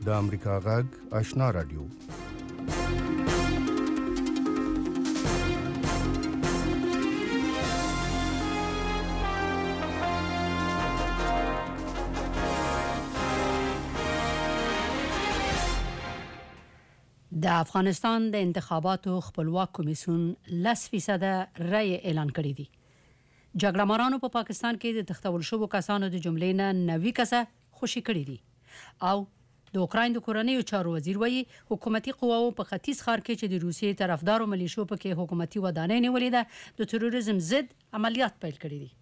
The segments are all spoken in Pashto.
د امریکا غږ آشنا رادیو. د افغانستان د انتخاباتو خپلواک کمیسیون 10% رای اعلان کړی دی. جګړه مارانو په پاکستان کې د تختول شوو کسانو د جملې نه 90 کسه خوشي کړی دي او د اوکراین د کورنیو چارو وزیر وایي حکومتي قواو په ختیځ ښار کې چې د روسیې طرفدارو ملیشو په کې حکومتي ودانۍ نیولې ده د تروریزم ضد عملیات پیل کړي دي.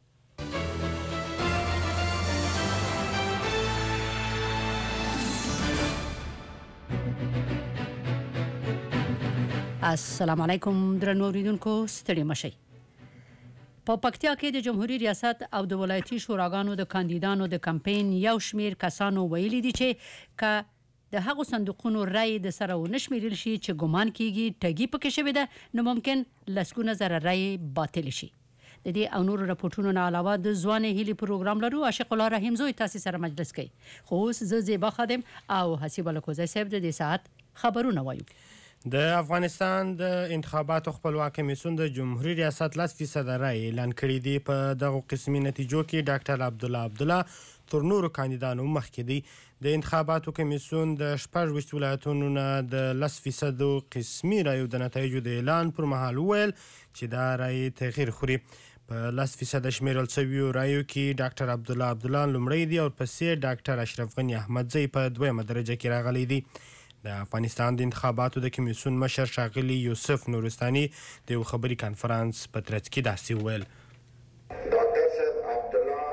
السلام علیکم درنو اوریدونکو، ستړي مشئ. په پکتیا کې د جمهوریت ریاست او د ولایتي شوراګانو د کاندیدانو د کمپاین یو شمیر کسانو ویلي دي چې که د هغو صندوقونو رای د سره ونشمیرل شي چې ګمان کیږي ټګي پکې شوې ده نو ممکن لسګونه زره رای باطل شي. د دې او نور راپورټونو نه علاوه د ځوانې هیلې پروګرام لرو. عاشق الله رحیم زوی تاسو سره مجلس کوي. خو اوس زه زیبا خادم او حسیب الکوزی صاحب د دې ساعت خبرونه وایو. د افغانستان د انتخاباتو خپلواک کمیسیون د جمهوریت ریاست 10% رای اعلان کړی دی. په دغه قسمي نتیجو کې ډاکټر عبدالله تر نورو کاندیدانو مخکې دی. د انتخاباتو کمیسیون د 26 ولایتونو نه د 10% قسمي رایو د نتایجو د اعلان پر مهال وویل چې دا رای تغییر خوري. په 10% شمیرل شویو رایو کې ډاکټر عبدالله لومړی دی او پسې ډاکټر اشرف غني احمدزی په دویمه درجه کې راغلی دی. د افغانستان د انتخاباتو د کمیسیون مشر ښاغلي یوسف نورستاني د یو خبري کانفرانس په ترڅ کې داسې وویل: ډاکټر صاحب عبدالله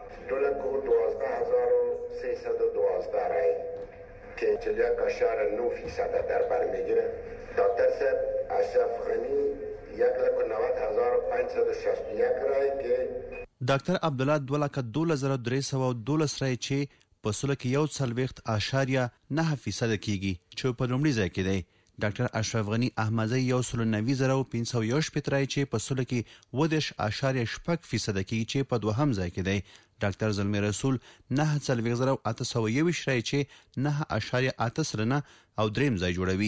2,12312 رای که 41.9% در بر میگیره. ډاکټر صاحب اشرف غنی 1,90,561 رای که ډاکټر عبدالله 2,12,312 رای چې په سلو کې 1.9% کېږي چې په لومړي ځای کې دی. ډاکټر اشرف غني احمدزی 1,90,518 رای چې په سلو کې 10.6% کېږي چې په دوهم ځای کې دی. ډاکټر زلمی رسول 9,821 رای چې 9.8 او دریم ځای جوړوي.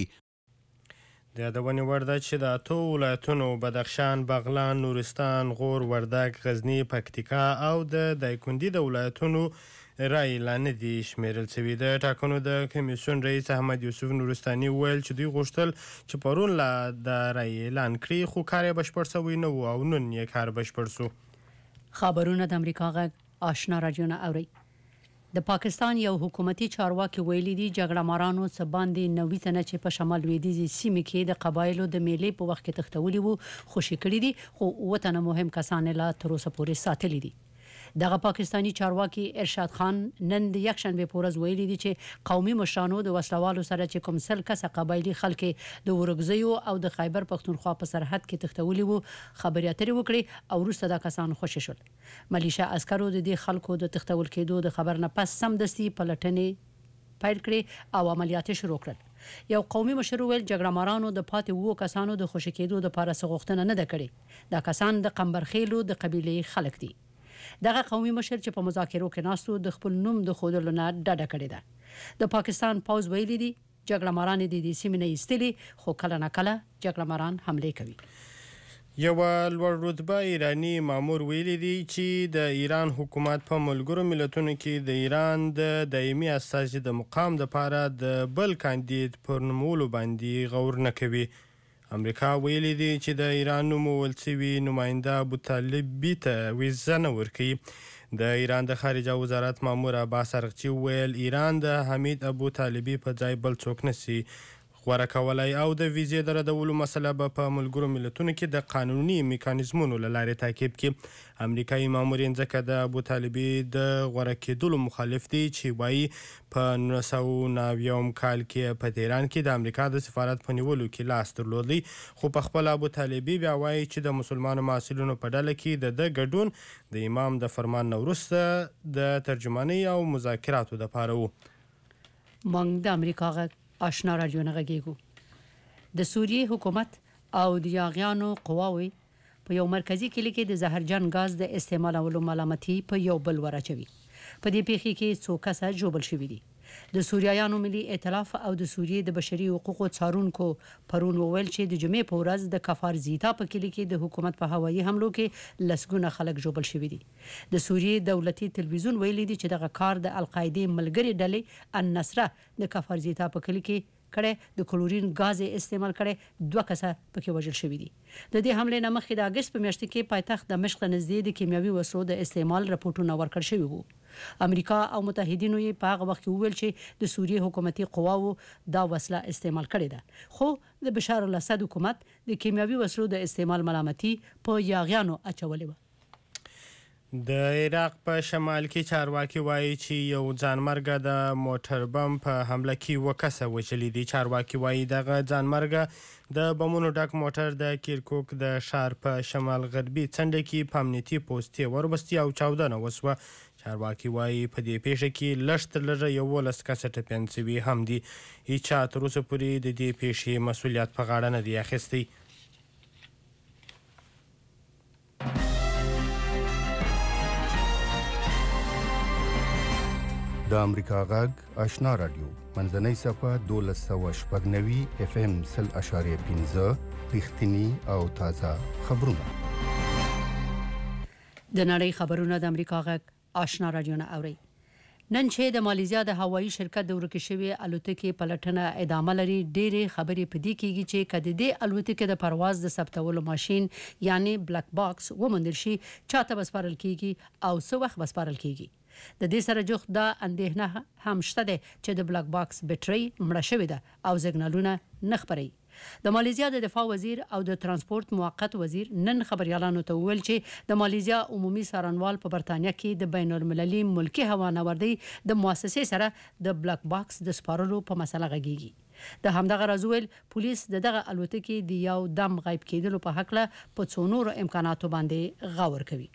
د یادونې وړ ده چې د 8 ولایتونو بدخشان، بغلان، نورستان، غور، وردګ، غزني، پکتیکا او د دایکنډي د ولایتونو رای لا نه دي شمیرل شوي. د ټاکنو د کمیسیون رئیس احمد یوسف نورستاني وویل چې دوی غوښتل چې پرون لا د رای اعلان کړي خو کار یې بشپړ شوی نه و او نن یې کار بشپړ شو. خبرونه د امریکا غږ آشنا رادیو نه اوري. د پاکستان یو حکومتي چارواکي ویلي دي جګړه مارانو څه باندې 90 تنه چې په شمال لویدیځي سیمه کې د قبایلو د میلې په وخت کې تختولي وو خوشي کړي دي خو وطن مهم کسان لا تر اوسه پورې ساتلي دي. دغه پاکستانی چارواکي ارشاد خان نن د یکشنبه په ورځ ویلي دي چې قومي مشرانو د وسلوالو سره چې کوم سل کسه قبایلی خلک د ورګزیو او د خیبر پختونخوا په سرحد کې تختولي وو خبري اترې وکړي او وروسته د کسان خوشي شول. ملیشیا عسکرو د دې خلکو د تختول کېدو د خبر نه پس سمدستي پلټنې پیل کړې او عملیات شروع کړل. یو قومي مشر ویل جګړه مارانو د پاتې وو کسانو د خوشي کېدو د لپاره څه غوښتنه نه ده کړې. دا کسان د قمبرخیلو د قبيله خلک دي. دغه قومي مشر چې په مذاکرو کې ناستو د خپل نوم د خودلو نه ډډه کړې ده. د پاکستان پوز ویلي دي جګړه ماران د دې سیمې نه ایستلي خو کله نه کله جګړه ماران حمله کوي. یو لوړ رتبه ایرانی مامور ویلي دی چې د ایران حکومت په ملګرو ملتونو کې د ایران د دایمي استازي د مقام لپاره د بل کاندید پر نومولو باندې غور نه کوي. امریکا ویلي دی چې د ایران نومول شوي نماینده ابوطالبي ته ویزه نه ورکوي. د ایران د خارجه وزارت مامور عباس ارغچي ویل ایران د حمید ابوطالبي په ځای بل څوک نشي غوره کولای او د ویزې د ردولو مسله به په ملګرو ملتونو کې د قانوني میکانیزمونو له لارې تعقیب کړي. امریکایي مامورین ځکه د ابوطالبي د غوره کېدلو مخالف دي چې وایي په 1990 کال کې په تهران کې د امریکا د سفارت په نیولو کې لاس درلودلی خو په خپل ابوطالبي بیا وایي چې د مسلمانو محصلینو په ډله کې د ګډون د امام د فرمان نه وروسته د ترجمانۍ او مذاکراتو دپاره و. موږ د امریکا غږ آشنا رادیو نه غږیږو. د سوریې حکومت او د یاغیانو قواوي په یو مرکزی کلی کې د زهرجن غاز د استعمالولو ملامتي په یو بل ورچوي. په دې پیښه کې څو کسه جوړل شوی دي. د سوریایانو ملي ائتلاف او د سوریې د بشري حقوقو څارونکو پرون وویل چې د جمعې په ورځ د کفار زیتا په کلی کې د حکومت په هوایي حملو کې لسګونه خلک ژوبل شوي دي. د سوریې دولتي تلویزیون ویلي دي چې دغه کار د القاعده ملګری ډلې النصره د کفار زیتا په کلی کې کړه. د کلورین غاز استعمال کړي 2 کسه پکې وژل شوي دي. د دې حمله نه مخکې د اگست په میاشت کې پایتخت دمشق نږدې د کیمیاوي وسلو د استعمال راپورټونه ورکړ شوي وو. امریکا او متحدینو یې په هغه وخت کې وویل چې د سوریې حکومتي قواو دا وسله استعمال کړې ده، خو د بشار الاسد حکومت د کیمیاوي وسلو د استعمال ملامتي په یاغیانو اچولې و. د عراق په شمال کې چارواکي وایي چې یو ځانمرګه د موټر بم په حمله کې 2 کسه وژلي دي. چارواکي وایي دغه ځانمرګه د بمونو ډک موټر د کیرکوک د ښار په شمال غربي څنډه کې په امنیتي پوستې وربستي او چاودنه وسوه. چارواکي وایي په دې پیښه کې لږ تر لږه 11 کسه ټپیان شوي هم دي. هیچا تر اوسه پورې د دې پیښې مسؤلیت په غاړه نه دی اخیستی. د امریکا غږ آشنا رادیو منځنۍ صفه 1290 FM 0.15 رښتینی او تازه خبرونه. د نړۍ خبرونه د امریکا غږ آشنا رادیو نه اوري. نن چې د مالیزیا د هوایي شرکت د ورکې شوی الوتکې پلټنه ادامه لري، ډېرې خبرې په دې کېږي چې کله د الوتکې د پرواز د ثبتولو ماشين یعنی بلیک باکس وموندل شي، چاته بسپارل کیږي او څه وخت بسپارل کیږي. د دې سره جوخت دا اندېښنه هم شته ده چې د بلیک باکس بیټرۍ مړه شوې ده او سیګنالونه نه خبري. د مالیزیا د دفاع وزیر او د ترانسپورت موقت وزیر نن خبريالانو ته وویل چې د مالیزیا عمومي څارنوال په برتانیا کې د بین المللي ملکی هوانوردی د مؤسسې سره د بلیک باکس د سپارلو په مسله غږیږي. د همدغه رازویل پولیس دغه الوتکې د یو دم غایب کېدلو په حق له په څو نور امکاناتو باندې غور کوي.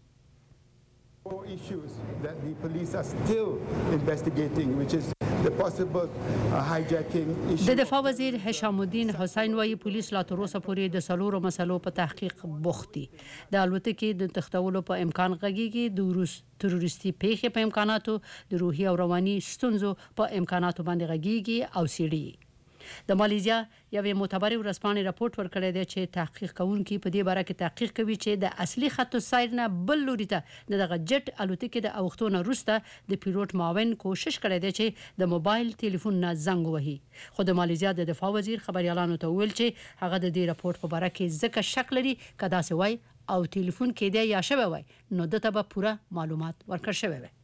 Issues that the police are still investigating, which is the possible hijacking issue. د دفاع وزیر هشام الدین حسین وايي پولیس لا تر اوسه پورې د سلورو مسلو په تحقیق بوخت دي. د الوتکې د تختولو په امکان غږیږي، د تروریستي پیښې په امکاناتو، د روحي او رواني ستونزو په امکاناتو باندې غږیږي او سیړي. د مالیزیا یوې معتبرې ورځپاڼې راپورټ ورکړی دی چې تحقیق کوونکي په دې باره کې تحقیق کوي چې د اصلي خط سیر نه بل لوري ته دغه جټ الوتکې د اوختونه وروسته د پیلوټ معاون کوشش کړی دی چې د موبایل ټلیفون نه زنګ وهي. خو د مالیزیا د دفاع وزیر خبريالانو ته ویل چې هغه د دې راپورټ په باره کې ځکه شک لري کدا سي وای او ټلیفون کې دی یا شوی وای نو دته به پوره معلومات ورکړ شوی وي.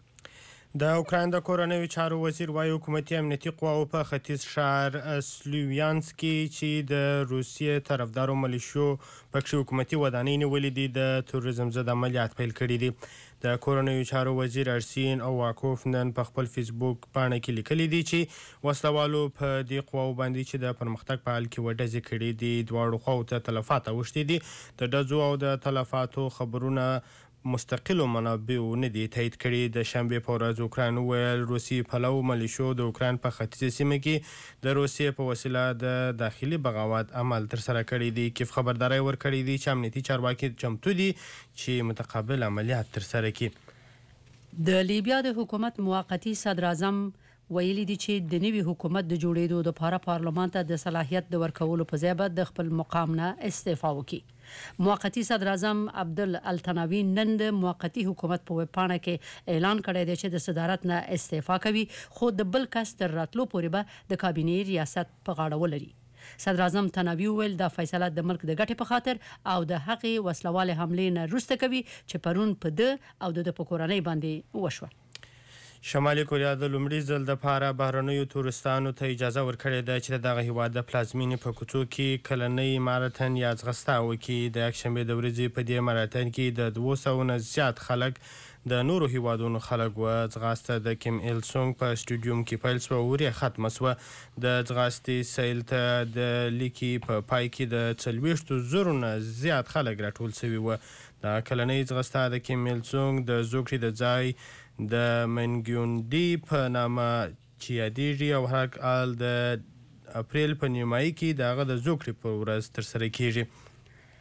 د اوکراین د کورنیو چارو وزیر وايي حکومتي امنیتي قواو په ختیځ ښار سلوویانسک کې چې د روسیې طرفدارو ملیشو پکې حکومتي ودانۍ نیولې دي د تروریزم ضد عملیات پیل کړي دي. د کورنیو چارو وزیر ارسین اوواکوف نن په خپل فیسبوک باندې کې لیکلي دي چې وسلوالو په دې قواو باندې چې د پرمختګ په حال کې وډزې کړي دي دواړو خواو ته تلفات اوښتي دي. د ډزو او د تلفاتو خبرونه مستقلو منابعو نه دي تایید کړي. د شنبې په ورځ اوکراین ویل روسي پلو ملیشو د اوکراین په ختیځه سیمه کې د روسیې په وسیله د داخلي بغاوت عمل تر سره کړی دی. کیف خبرداري ورکړی دی چې امنیتي چارواکي چمتو دي چې متقابل عملیات تر سره کړي. د لیبیا د حکومت موقتی صدر اعظم ویلي دي چې د نوي حکومت د جوړېدو لپاره پارلمان ته د صلاحیت د ورکولو په ځای د خپل مقام نه استعفا وکړي. موقتی صدر اعظم عبدل التناوی نن د موقتی حکومت په وپاڼه کې اعلان کړی دی چې د صدارت نه استعفا کوي، خو د بل کس تر راتلو پورې به د کابینې ریاست په غاړه ولري. صدر اعظم تناوی ویل دا فیصله د ملک د ګټې په خاطر او د هغې وسلواله حملې نه وروسته کوي چې پرون په ده او د کورنۍ باندې وشوه. شمالي کوریا د لومړي ځل د پاره بهرنیو تورستانو ته اجازه ورکړې ده چې دغه هیواد د پلازمینې په کوڅو کې کلنۍ ماراتن یا ځغستا وکړي. د یکشنبې د ورځې په دې ماراتن کې د 200 نه زیات خلک د نورو هیوادونو خلک و. ځغاسته د کیم ایل سونګ په سټیډیوم کې پیل شوه او وروسته ختمه شوه. د ځغاستې سیل ته د لیکي په پای کې د 40,000 نه زیات خلک راټول شوي و. د کلنۍ ځغستا د کیم ایل سونګ د زوکړې د ځای د منګیوندي په نامه چې یادېږي او هر کال د اپریل په نیمایي کې دغه د زوکړې په ورځ ترسره کیږي.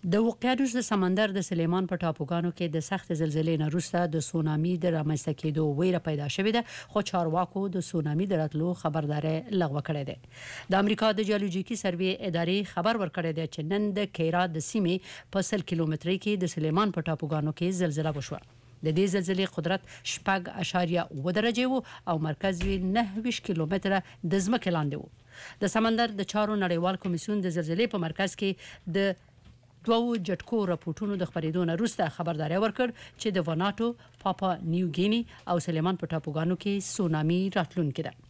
د اوقیانوس د سمندر د سلیمان په ټاپوګانو کې د سخت زلزلې نه وروسته د سونامي د رامنځته کېدو ویره پیدا شوې ده، خو چارواکو د سونامي د راتلو خبرداري لغوه کړې ده. د امریکا د جیولوژیکي سروې ادارې خبر ورکړی دی چې نن د کیرا د سیمې په 100 کیلومترۍ کې د سلیمان په ټاپوګانو کې زلزلہ وشوه. د دې زلزلې قدرت 6.7 درجه وو او مرکز یې 9 کیلومتره د ځمکې لاندې وو. د سمندر د چارو نړیوال کمیسیون د زلزلې په مرکز کې د دوو جټکو راپورټونو د خبرېدو نه وروسته خبرداري ورکړ چې د وناتو، پاپا نیو ګینی او سلیمان په ټاپوګانو کې سونامي راتلونکې ده.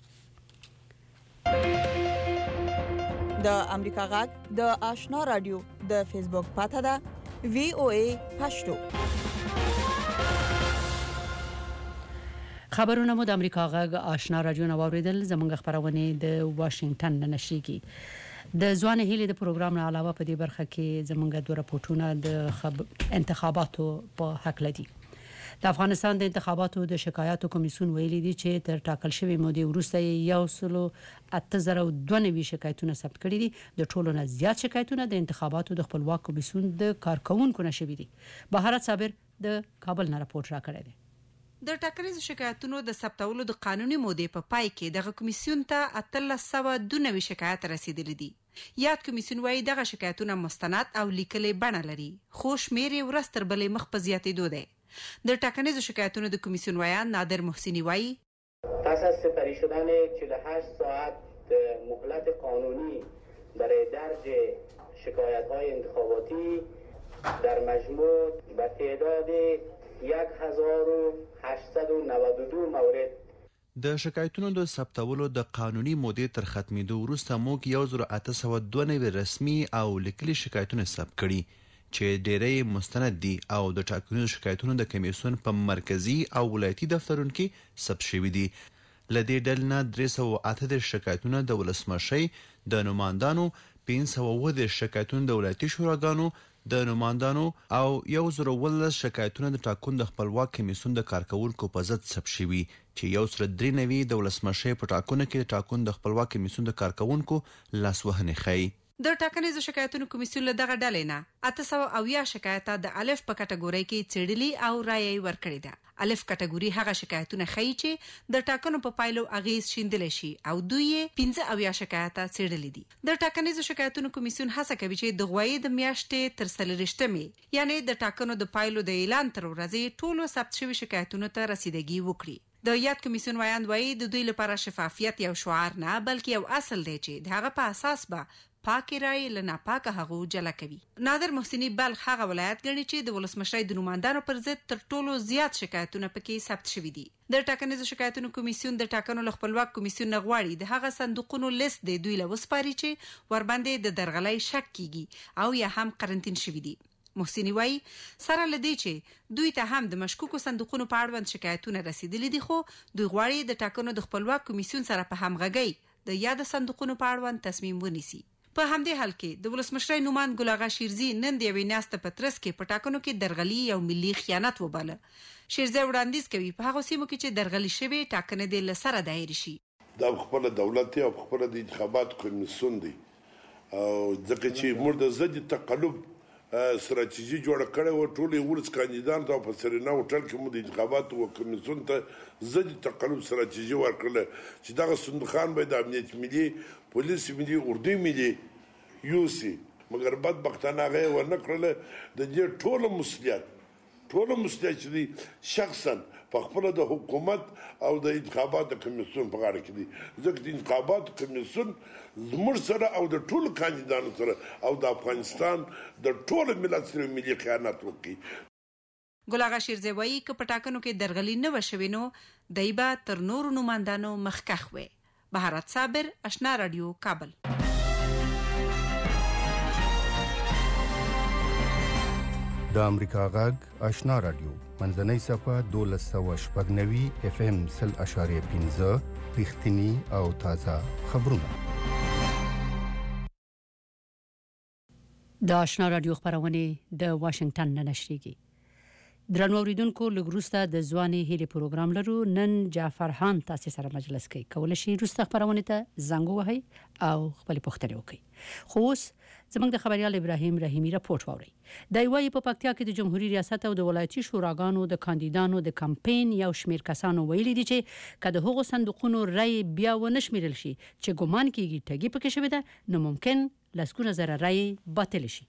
د امریکا غږ د آشنا رادیو د فیسبوک پاته ده VOA پښتو. خبرونه مو د امریکا غږ آشنا رادیو نو اوریدل. زموږ خبرونه د واشنگټن نه نشریږي. د ځوان هیلې د پروګرام نه علاوه په دې برخه کې زموږ دوه راپورټونه د انتخاباتو په حق لدی. د افغانستان د انتخاباتو د شکایاتو کمیسیون ویلي دی چې تر ټاکل شوی مودې وروسته 1,892 شکایتونه ثبت کړي دي. د ټولو نه زیات شکایتونه د انتخاباتو د خپلواک کمیسیون د کارکونکو نشوي دي. بهارت صابر د کابل نه راپورټ راکړی دی. د ټاکنیزو شکایتونو د ثبتولو د قانوني مودې په پای کې دغه کمیسیون ته 1,892 شکایت رسیدلي دي. یاد کمیسیون وايي دغه شکایتونه مستند او لیکلي بڼه لري، خو شمیر یې ورځ تر بلې مخ په زیاتېدو دی. د ټاکنیزو شکایتونو د کمیسیون ویان نادر محسنی وايي پس از سپری شدن 48 ساعت مهلت قانونی برای درج شکایت‌های انتخاباتی در مجموع به تعداد 1,892 مورد د شکایتونو د ثبتولو د قانوني مودې تر ختمېدو وروسته موږ 1,892 رسمي او لیکلي شکایتونه ثبت کړي چې ډېری مستند دي او د ټاکنیزو شکایتونو د کمیسیون په مرکزی او ولایتي دفترونو کې ثبت شوي دي. لدې ډلې نه 308 شکایتونه د ولسمشۍ د نمائندانو، 510 شکایتونه د ولایتي شوراګانو د نمائندانو او 1,019 شکایتونه د ټاکنو د خپلواک کمیسیون د کارکونکو په ضد ثبت شوي چې 193 د ولسمشۍ په ټاکنو کې د ټاکنو د خپلواک کمیسیون د کارکونکو لاسوهنې ښيي. د ټاکنیزو شکایتونو کمیسیون له دغه ډلې نه 800 شکایته د الف په کټګورۍ کې څېړلي او رایې ورکړې ده. الف کټګوري هغه شکایتونه ښيي چې د ټاکنو په پایلو اغیز شیندل شي او دوی 15 شکایته څېړلي دي. د ټاکنیزو شکایتونو کمیسیون هڅه کوي چې د غوایي د میاشتې تر 30مې یعنی د ټاکنو د پایلو د اعلان تر ورځې ټولو ثبت شوی شکایتونو ته رسیدګي وکړي. د یاد کمیسیون وایي د دوی لپاره شفافیت یو شعار نه بلکې یو اصل دی چې دغه په اساس به پاکي رای له ناپاکه هغو جلا کوي. نادر محسنی بلخ هغه ولایت ګڼي چې د ولسمشۍ د نمائندانو پر ضد تر ټولو زیات شکایتونه پکې ثبت شوي دي. د ټاکنیزو شکایتونو کمیسیون د ټاکنو له خپلواک کمیسیون نه غواړي د هغه صندوقونو لیست د دوی له وسپاري چې ورباندې د درغلۍ شک کیږي او یا هم قرنطین شوي دي. محسنی وايي سره لدی چې دوی ته هم د مشکوکو صندوقونو په اړوند شکایتونه رسیدلي دي، خو دوی غواړي د ټاکنو د خپلواک کمیسیون سره په همغږۍ د یاد صندوقونو په اړوند تصمیم ونیسي. په همدې حال کې د ولسمشۍ نومان ګل اغا شیرزي نن د یوې ناسته په ترڅ کې په ټاکنو کې درغلي او ملي خیانت وباله. شیرزي وړاندیز کوي په هغه سیمو کې چې درغلي شوی ټاکنې د لسره دایر شي. دا خپل دولت او خپل د انتخابات کمیسیون دی او ځکه چې موږ د ضد تقلب استراتیژي جوړ کړو او ټول ولس کاندیدان ته په سرینا هوټل کې مو د انتخاباتو کمیسیون ته ضد تقلب استراتیژي ورکړل چې دا صندوقان به د امنیت ملي، پولیس ملي، اردو ملي یوسي، مګر بدبختانه هغه ورنکړل. د دې ټول مسؤلیت چې شخصا په خپل د حکومت او د انتخاباتو کمیسیون په غاړه کې دي. ځکه د انتخاباتو کمیسیون زموږ سره او د ټول کاندیدانو سره او د افغانستان د ټول ملت سره ملي خیانت وکړي. ګل اغا شیرزي وايي چې په ټاکنو کې درغلي نه وشوي نو دایبه تر نورو نمائندانو مخکخ وي. بهارت صابر، آشنا رادیو، کابل. د امریکا غږ آشنا رادیو منځنۍ صفه 1290 FM 0.5 رښتینی او تازه خبرونه. د آشنا رادیو خبرونه د واشنگټن نه نشریږي. درنو اوریدونکو لګروسته د ځواني هلي پروګرام لرو. نن جعفر خان تاسو سره مجلس کوي. کول شي روسته خبرونه ته زنګ وهي او خپل پوښتنه وکړي. خو اوس زموږ د خبريال ابراهيم رحيمي راپورټ واوري. د ایوای په پکتیا کې د جمهوریت ریاست او د ولایتي شوراګانو د کاندیدانو د کمپاین یو شمیر کسانو ویلي دي چې کله هغه صندوقونو رای بیا و نشمیرل شي چې ګومان کیږي ټګي پکې شوی ده نو ممکن لسکونه زره رای باطل شي.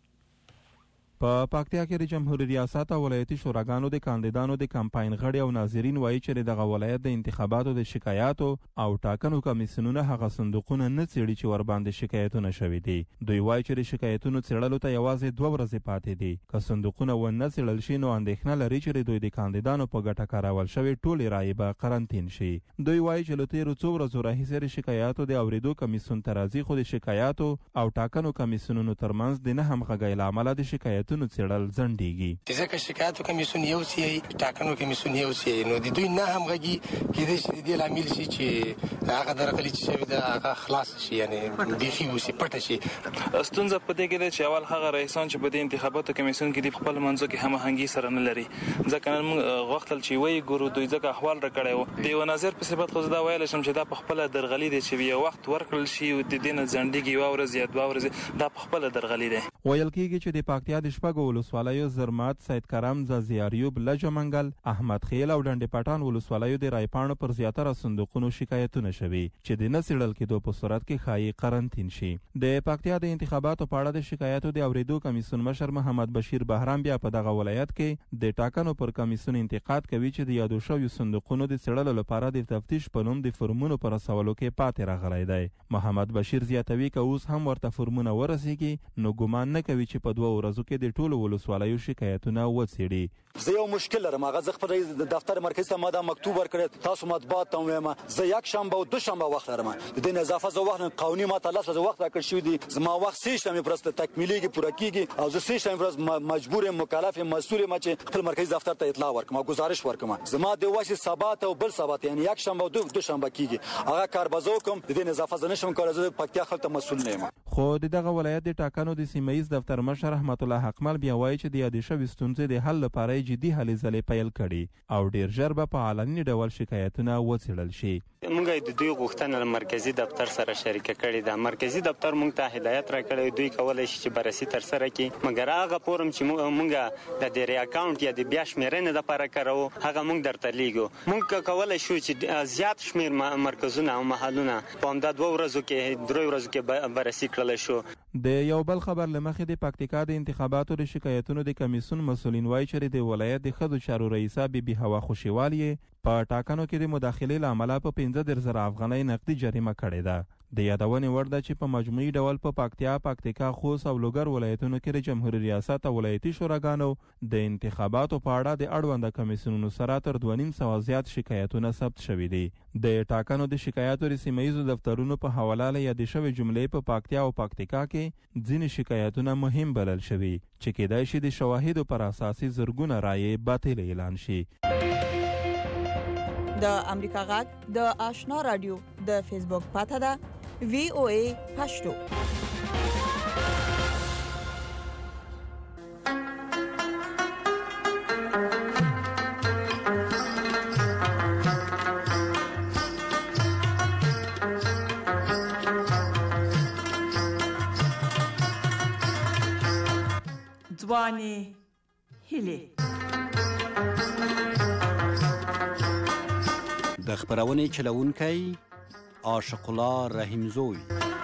په پکتیا کې د جمهوریت ریاست او ولایتي شوراګانو د کاندیدانو د کمپاین غړي او ناظرین وایي چې دغه ولایت د انتخاباتو د شکایاتو او ټاکنو کمیسیونونه هغه صندوقونه نه څېړي چې ور باندې شکایتونه شوي دي. دوی وایي چې د شکایتونو څېړلو ته یوازې 2 ورځې پاتې دي. که صندوقونه ونه څېړل شي نو اندېښنه لري چې دوی د کاندیدانو په ګټه کارول شوي ټولې رایې به قرنطین شي. دوی وایي چې له تېرو 2 ورځو راهیسې د شکایاتو د اورېدو کمیسیون ته راځي خو د شکایاتو او ټاکنو کمیسیونونو ترمنځ د نه همغږۍ له امله د شکایتونو څېړل ځنډېږي. ځکه شکایاتو کمیسیون یو سی ټاکنو کمیسیون یو سی نو د دوی نه همغږي کېدای شي د دې لامل شي چې هغه درغلي چې شوی د هغه خلاص شي یعنی بيخي وسی پټه شي. ستونزه په دې کې ده چې اول هغه رئیسان چې په دې انتخاباتو کمیسیون کې د خپل منځو کې هماهنګي سره نه لري. ځکه نن موږ غوښتل چې وایي ګورو دوی ځکه احوال راکړی وو. د یو نظر په صفت خو دا ویل شم چې دا په خپل درغلي دی چې یو وخت ورکړل شي او د دې نه ځنډېږي یو ورځ یا 2 ورځې دا په خپل درغلي دی. ویل کېږي چې د پکتیا د شپږو ولسوالیو زرمات، سید کرم، زازیاریوب، لجمنګل، احمد خیل او ډنډ پټان ولسوالیو د رایپاڼو پر زیاتره صندوقونو شکایتونه شوي چې د نه څېړل کېدو په صورت کې ښایي قرنطین شي. د پکتیا د انتخاباتو په اړه د شکایاتو د اورېدو کمیسیون مشر محمد بشیر بهرام بیا په دغه ولایت کې د ټاکنو پر کمیسیون انتقاد کوي چې د یادو شویو صندوقونو د څېړلو لپاره د تفتیش په نوم د فرمونو پر رسولو کې پاتې راغلی دی. محمد بشیر زیاتوي که اوس هم ورته فرمونه ورسیږي نو ګمان نه کوي چې په 2 ورځو کې د ټولو ولسوالیو شکایتونه وڅېړي. زه یو مشکل لرم، هغه زه خپل رئیس دفتر مرکزي ته ما دا مکتوب ورکړی، تاسو مطبوعات ته وایم زه یک شنبه او 2 شنبه وخت لرم. د دې نه اضافه زه وخت قانوني ما ته 10 ورځې وخت راکړل شوی دی. زما وخت 3 شنبه پرسته تکمیلېږي پوره کیږي او زه 3 شنبه ورځ مجبور یم، مکلف یم، مسؤل یم چې خپل مرکزي دفتر ته اطلاع ورکړم او گزارش ورکړم. زما د واسه سبات او بل سبات یعنی یک شنبه او 2 شنبه کیږي هغه کار بزو کوم. د دې نه اضافه زه نشم کولای، زه پکتیا خلک ته مسؤل نه یم. خو دغه ولایت د ټاکنو د سیمه ییز دفتر مشر رحمت الله حقمل بیا وایي چې د یادې شوې ستونزې د حل لپاره جدي هلې ځلې پیل کړي او ډیر ژر به په علني ډول شکایتونه وڅېړل شي. موږ د دوی غوښتنه مرکزی دفتر سره شریکه کړې ده. مرکزی دفتر موږ ته هدایت راکړی دوی کولای شي چې بررسي تر سره کړي، مګر هغه فورم چې موږ د ډیری اکاونټ یا د بیا شمیرنې لپاره کارو هغه موږ درته لیږو. موږ کولای شو چې زیات شمیر مرکزونه او محلونه په همدا 2 ورځو کې 3 ورځو کې بررسي کړل شو. د یو بل خبر لمخې د پکتیکا د انتخاباتو د شکایتونو د کمیسیون مسولین وایي چې د ولایت د ښځو چارو رئیسه بیبي هوا خوشیوالی په ټاکنو کې د مداخلې له امله په 15,000 افغانۍ نقدي جریمه کړې ده. د یادونې وړ ده چې په مجموعي ډول په پکتیا، پکتیکا، خوست او لوګر ولایتونو کې د جمهوریت ریاست او ولایتي شوراګانو د انتخاباتو په اړه د اړونده کمیسیونونو سره تر 2.5 زیات شکایتونه ثبت شوي دي. د ټاکنو د شکایاتو د سیمه ییزو دفترونو په حواله له یادې شوې جملې په پکتیا او پکتیکا کې ځینې شکایتونه مهم بلل شوي چې کېدای شي د شواهدو پر اساسي زرګونه رایې باطل اعلان شي. د امریکا غږ د آشنا رادیو د فیسبوک پاته ده VOA پښتو. ځواني هیلې د خبرونې چلوونکی عاشق الله رحیمزوی.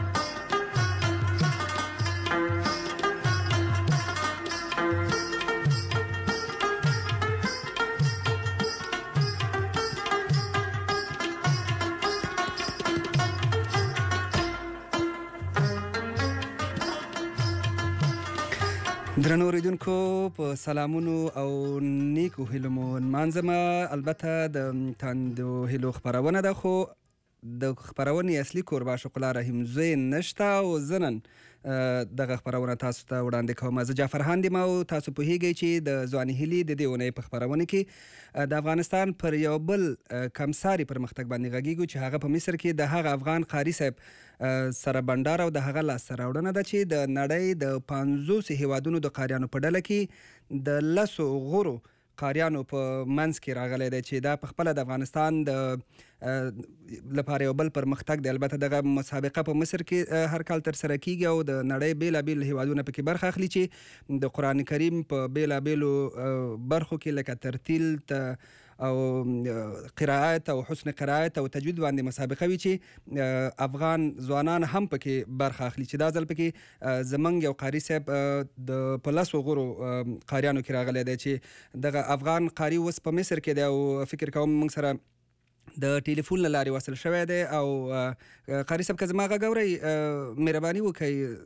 درنو اوریدونکو په سلامونو او نیکو هیلو مو نمانځم. البته د تاندو هیلو خبرونه ده خو د خبرونې اصلي کوربه عاشق الله رحیمزوی نشته او زنن دغه خبرونه تاسو ته وړاندې کوم. زه جعفر خان یم او تاسو پوهیږئ چې د ځواني هیلې د دې اونۍ په خبرونه کې د افغانستان پر یو بل کمساري پرمختګ باندې غږیږو چې هغه په مصر کې د هغه افغان قاري صاحب سره بندار او د هغه لاسته راوړنه ده چې د نړۍ د 50 هیوادونو د قاریانو په ډله کې د 10 غورو قاریانو په منځ کې راغلی دی چې دا په خپله د افغانستان د لپاره یو بل پرمختګ دی. البته دغه مسابقه په مصر کې هر کال ترسره کیږي او د نړۍ بېلابېل هیوادونه پکې برخه اخلي چې د قرآن کریم په بېلابېلو برخو کې لکه ترتیل او قرائت او حسن قرائت او تجوید باندې مسابقه وي چې افغان ځوانان هم پکې برخه اخلي چې دا ځل پکې زمونږ یو قاري صاحب په 10 غورو قاریانو کې راغلی دی چې دغه افغان قاري اوس په مصر کې دی او فکر کوم موږ سره د ټلیفون له لارې وصل شوی دی. او قاري صاحب که زما غږ اورئ مهرباني وکړئ.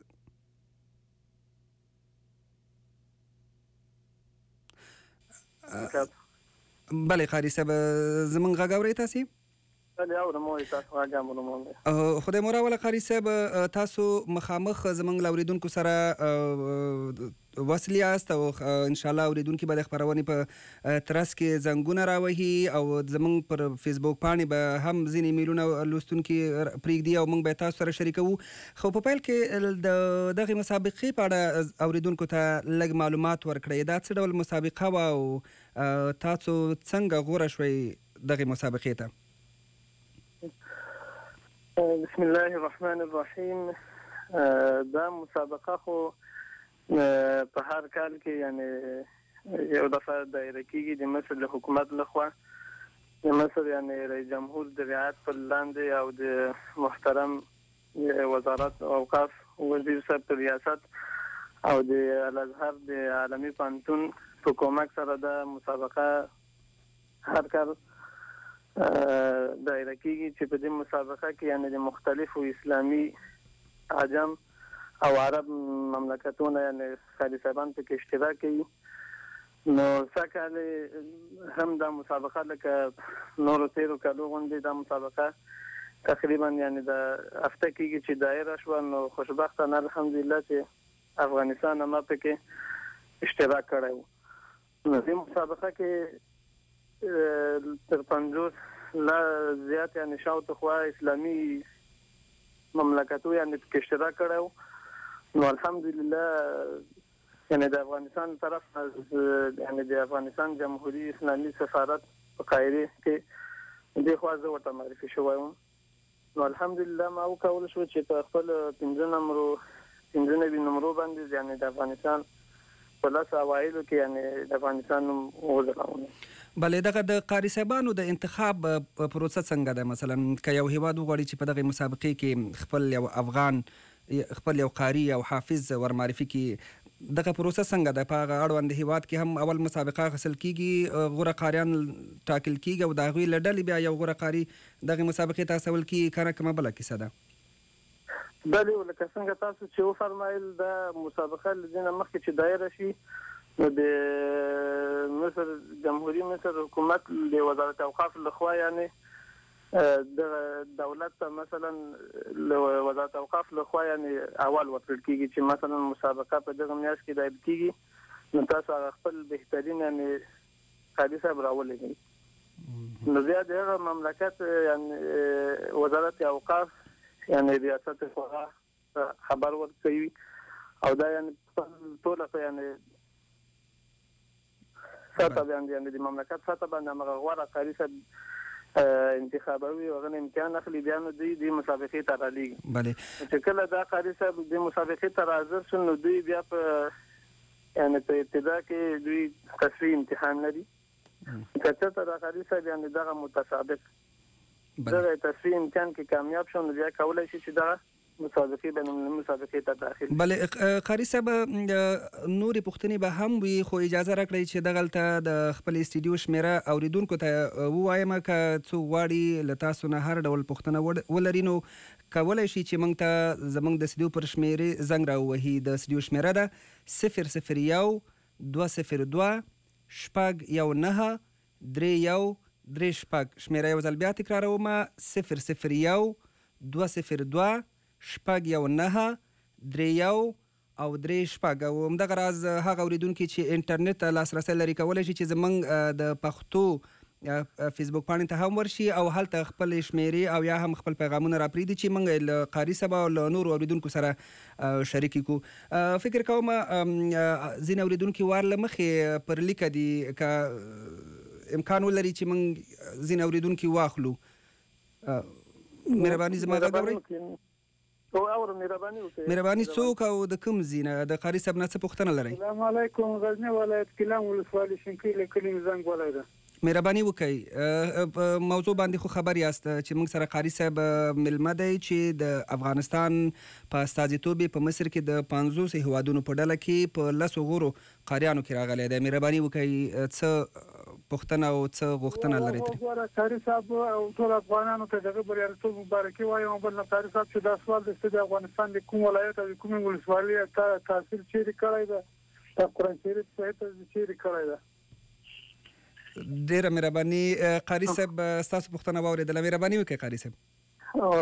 بله قاري صاحب زمونږ غږ اورئ تاسې؟ بله اورم تاسو غږ هم اورم. خدای مو راوله قاري صاحب تاسو مخامخ زمونږ له اورېدونکو سره وصل یاست او انشاءالله اورېدونکي به د خپرونې په ترڅ کې زنګونه راوهي او زمونږ پر فیسبوک پاڼې به هم ځینې ایمیلونه لوستونکي پرېږدي او موږ به تاسو سره شریکوو. خو په پیل کې د دغې مسابقې په اړه اورېدونکو ته لږ معلومات ورکړئ. دا څه ډول مسابقه وه او تاسو څنګه غوره شوئ دغې مسابقې ته؟ بسم الله الرحمن الرحیم. دا مسابقه خو په هر کال کې یعنی یو دفعه دایره کیږي د مصر له حکومت لخوا. د مصر یعنی رئیس جمهور د رعایت پر لاندې او د محترم وزارت اوقاف وزیر صاحب په ریاست او د الازهر د عالمي پوهنتون په کومک سره د مسابقه هر کال دایره کیږي چې په دې مسابقه کې یعنی د مختلفو اسلامي عجم او عرب مملکتونه یعنی قاري صاحبان پکې اشتراک کوي. نو سکهال هم دا مسابقه لکه نورو تیرو کالو غوندې دا مسابقه تقریبا یعنی د هفته کېږي چې دایره شوه. نو خوشبختانه الحمدلله چې افغانستان هم پکې اشتراک کړی و. نو دې مسابقه کې تر 50 لا زیات یعنی شاوخوا خوا اسلامي مملکتو یعنی پکې اشتراک کړی و. نو الحمدلله یعنی د افغانستان طرف یعنی د افغانستان جمهوریت اسلامي سفارت په قاهره کې د خوا زه ورته معرفي شوی وم. نو الحمدلله ما وکول شو چې په خپل 15 نمبرو باندې یعنی د افغانستان په لاس اوایلو کې یعنی د افغانستان وځلونه. بله دغه د قاري صاحبانو د انتخاب پروسه څنګه ده؟ مثلا که یو هیواد وغواړي چې په دغه مسابقې کې خپل یو افغان خپل یو قاری او حافظ ور معرفي کړي دغه پروسه څنګه ده؟ په هغه اړوند هیواد کې هم اول مسابقه اخیستل کیږي، غوره قاریان ټاکل کیږي او د هغوی له ډلې بیا یو غوره قاري دغې مسابقې ته استول کیږي. که نه کومه بله کیسه ده؟ بله لکه څنګه تاسو چې وفرمایل دا مسابقه له دې نه مخکې چې دایره شي نو د مصر جمهوریت مصر حکومت د وزارت اوقاف لخوا یعنی د دولت ته مثلا وزارت اوقاف لخوا یعنی اول ورکړل کیږي چې مثلا مسابقه په دغه میاشت کې دایره کیږي نو تاسو خپل بهترین یعنی قاضي صاحب راولېږئ. نو بیا د هغه مملکت یعنی وزارت اوقاف یعنی ریاست خوا خبر ورکوي او دا یعنی ټول په یعنی ساته باندې د مملکت ساته باندې هغه غوره قاري صاحب انتخابوي او غن امکان اخلي بیا نو دوی د مسابقې ته رالیږي. بله چې کله دا قاري صاحب د مسابقې ته حاضر شول نو دوی بیا په یعنی په ابتدا کې دوی تصفیه امتحان لري. کله چې دا قاري صاحب یعنی دغه متسابق دغه تصفیه امتحان کې کامیاب شون بیا کولای شي چې دا مسابقې بین مسابقې ته داخل. بله قاري صاحب نورې پوښتنې به هم وي خو اجازه راکړئ چې دغلته د خپل استډیو شمیره اوریدونکو ته ووایم که څوک غواړي له تاسو نه هر ډول پوښتنه ولري نو کولی شي چې موږ ته زموږ د استډیو پر شمیرې زنګ راووهي. د استډیو شمیره ده 001-202-9-3-1-3 شمیره یو ځل بیا تکراروم 001-202-9-3-1-3 او 3 او همدغه راز هغه اوریدونکي چې انټرنیټ ته لاسرسی لري کولی شي چې زموږ د پښتو فیسبوک پاڼې ته هم ورشي او هلته خپل شمیرې او یا هم خپل پیغامونه راپرېږدي چې موږ له قاري صاحب او له نورو اورېدونکو سره شریکې کړو. فکر کوم ځینې اورېدونکي وار له مخې پر لیکه دي که امکان ولري چې موږ ځینې اورېدونکي واخلو. مهرباني زما غږ اورئ؟ مهرباني څوک او د کوم ځای نه د قاري صاحب نه څه پوښتنه لرئ؟ السلام علیکم. غزنی ولایت کیلان ولسوالي شینکۍ له کلي زنګ ولی ده. مهرباني وکړئ په موضوع باندې خو خبر یاست چې موږ سره قاري صاحب مېلمه دی چې د افغانستان په استازیتوب په مصر کې د 50 هیوادونو په ډله کې په 10 غورو قاریانو کې راغلی دی. مهرباني وکړئ څه پوښتنه او څه غوښتنه لرئ ترې؟ قاري صاحب او ټول افغانانو ته دغه بریالیتوب مبارکي وایم. بل نه قاري صاحب چې دا سوال د افغانستان د کوم ولایت او کومې ولسوالۍ تاثیر چیرې کړی ده، د قرآن شریف په هیته چیرې کړی ده؟ ډېره مهرباني. قاري صاحب ستاسو پوښتنه واورېدله. مهرباني وکړئ قاري صاحب.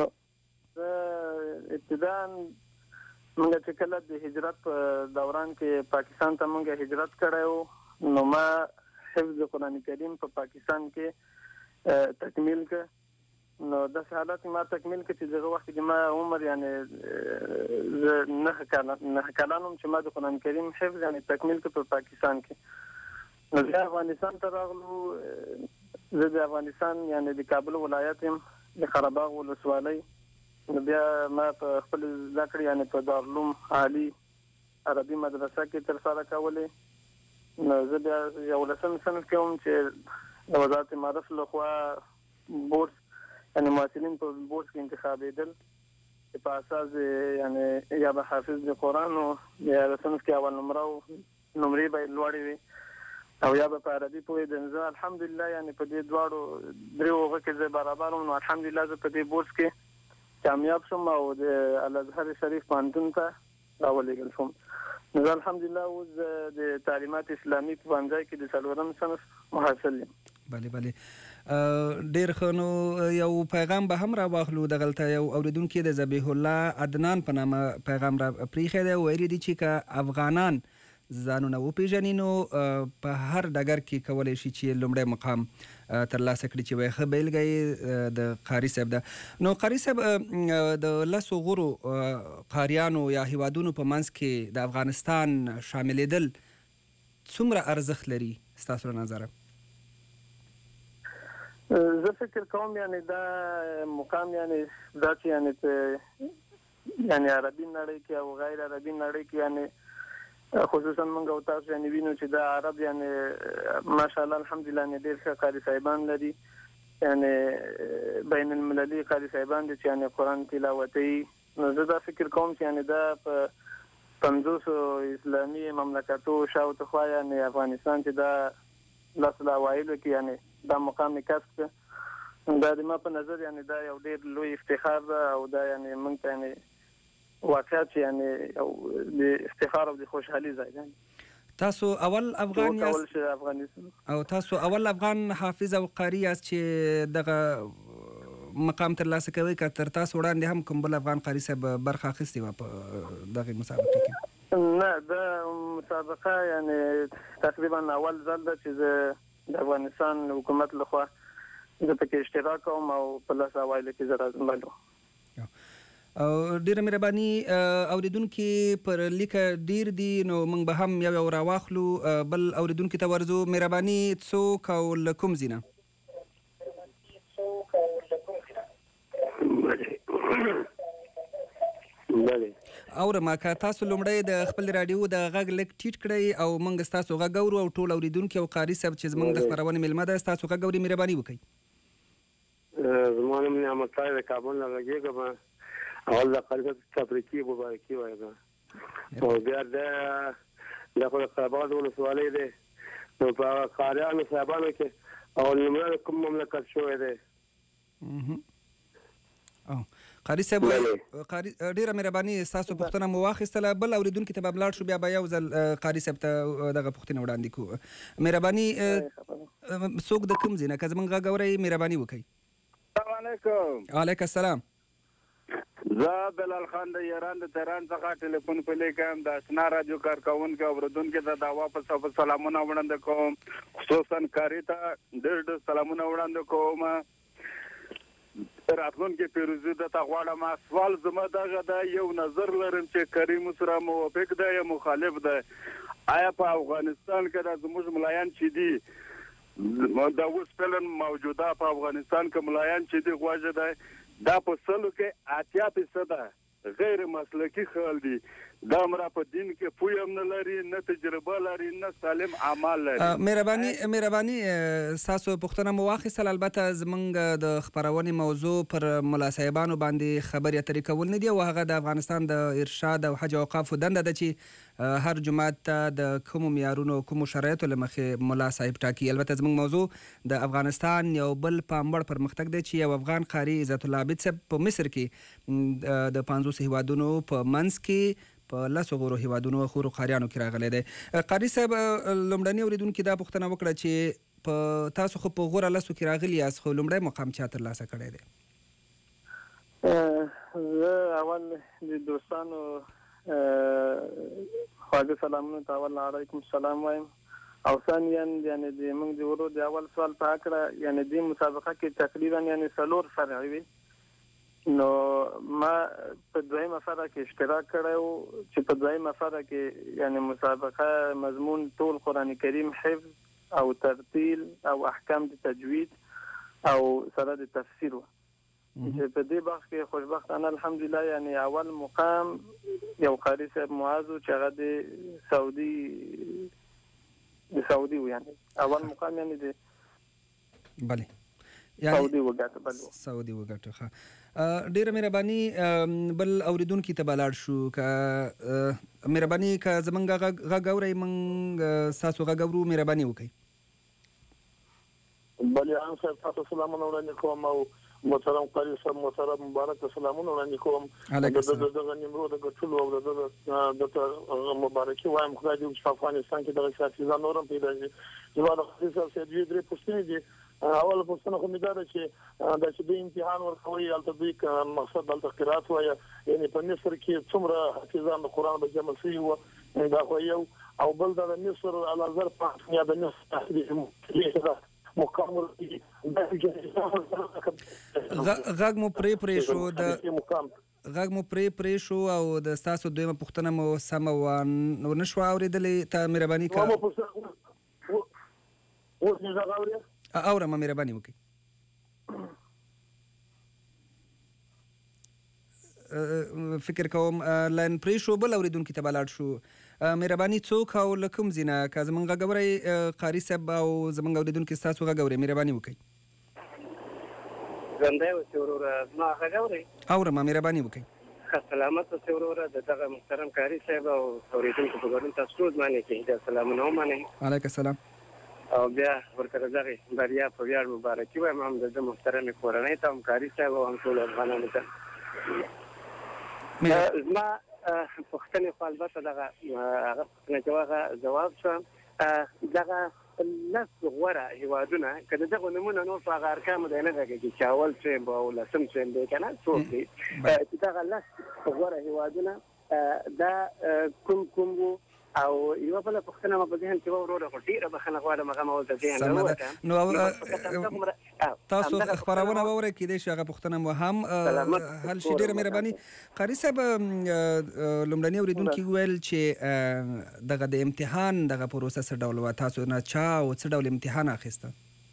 ابتداً موږ چې کله د هجرت په دوران کې پاکستان ته موږ هجرت کړی و، نو ما حفظ قرآن کریم په پاکستان کې تکمیل کړ. نو داسې حالات ما تکمیل کړ چې دغه وخت کې ما عمر یعنی زه 9 کلن وم چې ما د قرآن کریم حفظ یعنی تکمیل کړ په پاکستان کې. نو بیا افغانستان ته راغلو. زه د افغانستان یعنی د کابل ولایت یم، د قرهباغ ولسوالۍ. نو بیا ما په خپل زده کړې یعنی په دارالعلوم عالي عربي مدرسه کې ترسره کولې. نو زه بیا 11 صنف کې وم چې د وزارت معارف لخوا بورس یعنی محصلین په بورس کې انتخابېدل چې په اساس یعنی یا به حافظ د قرآن او یا د صنف کې اول نمره او نمرې به لوړې وي او یا به په عربي پوهېدم. زه الحمدلله یعنی په دې دواړو دریو هغه کې زه برابر وم. نو الحمدلله زه په دې بورس کې کامیاب شوم او د الازهر شریف پوهنتون ته راولېږل شوم. نو الحمدلله اوس د تعلیمات اسلامي په پوهنځي کې د 4م صنف محصل یم. بله ډېر ښه. نو یو پیغام به هم راواخلو. دغلته یو اورېدونکي د ذبیح الله عدنان په نامه پیغام را پریښی دی. ویلي دي چې که افغانان ځانونه وپېژني نو په هر ډګر کې کولی شي چې لومړی مقام ترلاسه کړي، چې وایي ښه بیلګه یې د قاري صاحب ده. نو قاري صاحب د 10 غورو قاریانو یا هیوادونو په منځ کې د افغانستان شاملېدل څومره ارزښت لري ستاسو له نظره؟ زه فکر کوم یعنی دا مقام یعنی دا چې یعنی په یعنی عربي نړۍ کې او غیر عربي نړۍ کې یعنی خصوصا موږ او تاسو یعنی وینو چې دا عرب یعنی ماشاءالله الحمدلله یعنی ډېر ښه قاري صاحبان لري، یعنی بین المللي قاري صاحبان دي چې یعنی قرآن تلاوتي. نو زه دا فکر کوم چې یعنی دا په 50 اسلامي مملکتو شاوخوا یعنی افغانستان چې دا لاس اوایلو کې یعنی دا مقام کسب کړ. دا د ما په نظر یعنی دا یو ډېر لوی افتخار ده او دا یعنی موږ ته یعنی واقعیت یعنی د افتخار او د خوشحالي ځای دی. تاسو اول افغان یاست او تاسو اول افغان حافظ او قاری یاست چې دغه مقام ترلاسه کوي، که تر تاسو وړاندې هم کوم بل افغان قاری صاحب برخه اخیستې وه په دغه مسابقه کې؟ نه، دا مسابقه یعنی تقریبا اول ځل ده چې زه د افغانستان حکومت لخوا زه پکې اشتراک کوم او په 10 اوایلو کې زه راځم. او ډیره مهرباني. اوریدونکي پر لیکه ډیر دي نو موږ به هم یو راواخلو. بل اوریدونکي ته ورځو. مهرباني څوک او له کوم ځای نه؟ اورم که تاسو لومړی د خپل راډیو د غږ لږ ټیټ کړئ او موږ ستاسو غږ اورو او ټول اوریدونکي او قاري صاحب چې زموږ د خپرونې میلمه ده ستاسو غږ اوري. مهرباني وکړئ. زما نوم نعمت الله د کابل نه لګېږم. اول د قاری صاحب تبریکي مبارکي وایم او بیا د خو د قرهباغ ولسوالۍ دی نو په قاریانو صاحبانو کې اول نمره کوم مملکت شوی دی؟ قاری صاحب ډیره مهرباني ستاسو پوښتنه مو واخیستله. بل اوریدونکي ته به ولاړ شو بیا به یو ځل قاری صاحب ته دغه پوښتنه وړاندې کړو. مهرباني څوک د کوم ځای نه که زموږ غږ اورئ مهرباني وکړئ. السلام علیکم. وعلیکم السلام. زه بلال خان د ایران د تهران څخه ټلیفون پلی کوم د آشنا رادیو کارکونکو اوریدونکو ته دا واپس سلامونه وړاندې کوم، خصوصا کاری ته ډېر سلامونه وړاندې کوم. راتلونکي پیروزي د تغواړم. سوال زما دغه د یو نظر لرم چې کریم سره موافق دی یا مخالف دی. آیا په افغانستان کې د زموږ ملایان چې دي دا اوس فعلا موجوده په افغانستان کې ملایان چې دي غواړي دی دا په سلو کې 80% غیر مسلکی خلک دي. دا مرا په دین کې پوی هم نه لري، نه تجربه لري، نه سالم اعمال لري. مهرباني تاسو پوښتنه مو واخیستل. البته زمونږ د خبرونې موضوع پر ملا صاحبانو باندې خبرې اترې کول نه دي او هغه د افغانستان د ارشاد او حج او اوقافو دنده ده چې هر جماعت ته د کومو معیارونو کومو شرایطو له مخې ملا صاحب ټاکي. البته زمونږ موضوع د افغانستان یو بل پاموړ پرمختګ دی چې یو افغان قاري عزت الله عابد صاحب په مصر کې د 500 هیوادونو په منځ کې په لسو غورو هیوادونو خورو قاریانو کې راغلی دی. قاري صاحب لومړني اوریدونکي دا پوښتنه وکړه چې په تاسو خو په غوره لسو کې راغلي یاست، خو لومړی مقام چا ترلاسه کړی دی؟ زه اول د دوستانو خواږه سلامونه ته اول علیکم السلام وایم او ثانیا یعنی د موږ د ورو د اول سوال په اړه یعنی د مسابقه کې تقریبا یعنی 4 فرعي وي. نو ما په دویمه فرع کې اشتراک کړو چې په دویمه فرع کې یعنی مسابقه مضمون ټول قرآن کریم حفظ او ترتیل او احکام د تجوید او سره د تفسیر و. چې په دې بخش کې خوشبختانه الحمدلله یعنی اول مقام یو قاری صاحب معاذ چې هغه د سعودي و یعنی اول مقام یعنی د بله سعودي وګټه. ډیره مهرباني. بل اوریدونکي ته بلاړ شو که مهرباني که زمونږ غږ اورئ موږ ستاسو غږ اورو، مهرباني وکړئ. بله عام صاحب تاسو سلامونه وړاندې کوم او محترم قاری صاحب محترم مبارک سلامونه وړاندې کوم. دغه نیمرو د ګټلو او د مبارکي وایم خدای دې چې په افغانستان کې دغه سیاسي ځان نورم پیدا شي. زما د قاری صاحب سره درې پوښتنې دي. اول پوښتنه خو مې دا ده چې د امتحان ورکوي هلته دوی مقصد دلته قرات وایه یعنې په مصر کې څومره حافظان د قرآن به جمع شوي وو دا خو یو او بل دا د مصر الازهر پوهنتون یا د مصر مقام غږ مو پرې شو او د ستاسو دویمه پوښتنه مو سمه ونه شوه اورېدلې. ته مهرباني اورم مهرباني وکړئ. فکر کوم لاین پرې شو. بل اوریدونکي ته بلاړ شو. مهرباني څوک او له کوم ځای نه که زموږ غږ اورئ قاري صاحب او زموږ اوریدونکي ستاسو غږ اورئ مهرباني وکړئ. اورم مهرباني وکړئ. سلامت اوسئ وروره. دغه محترم قاري صاحب او اوریدونکو په ګډون تاسو ټول باندې کې سلامونه ومنئ. علیکم السلام. او بیا ورته دغه بریا په ویاړ مبارکي وایم هم د محترم کورنۍ ته هم قاري صاحب او هم ټول افغانانو ته. زما پوښتنې خو البته دغه هغه پوښتنه چې هغه جواب شو دغه لس غوره هیوادونه که د دغو نومونه نور په هغه ارقامو دی نه غږېږي چې اول څویم به او لسم څویم دی که نه څوک دی چې دغه لس غوره هیوادونه دا کوم وو او یوه بله پوښتنه مې په ذهن کې وه وروره خو ډېره بښنه غواړم هغه مې ورته ذهن راووته. نو تاسو خپرونه واورئ کیدای شي هغه پوښتنه مو هم حل شي. ډېره مهرباني. قاري صاحب لومړني اورېدونکي وویل چې دغه د امتحان دغه پروسه څه ډول وه، تاسو نه چا او څه ډول امتحان اخیسته؟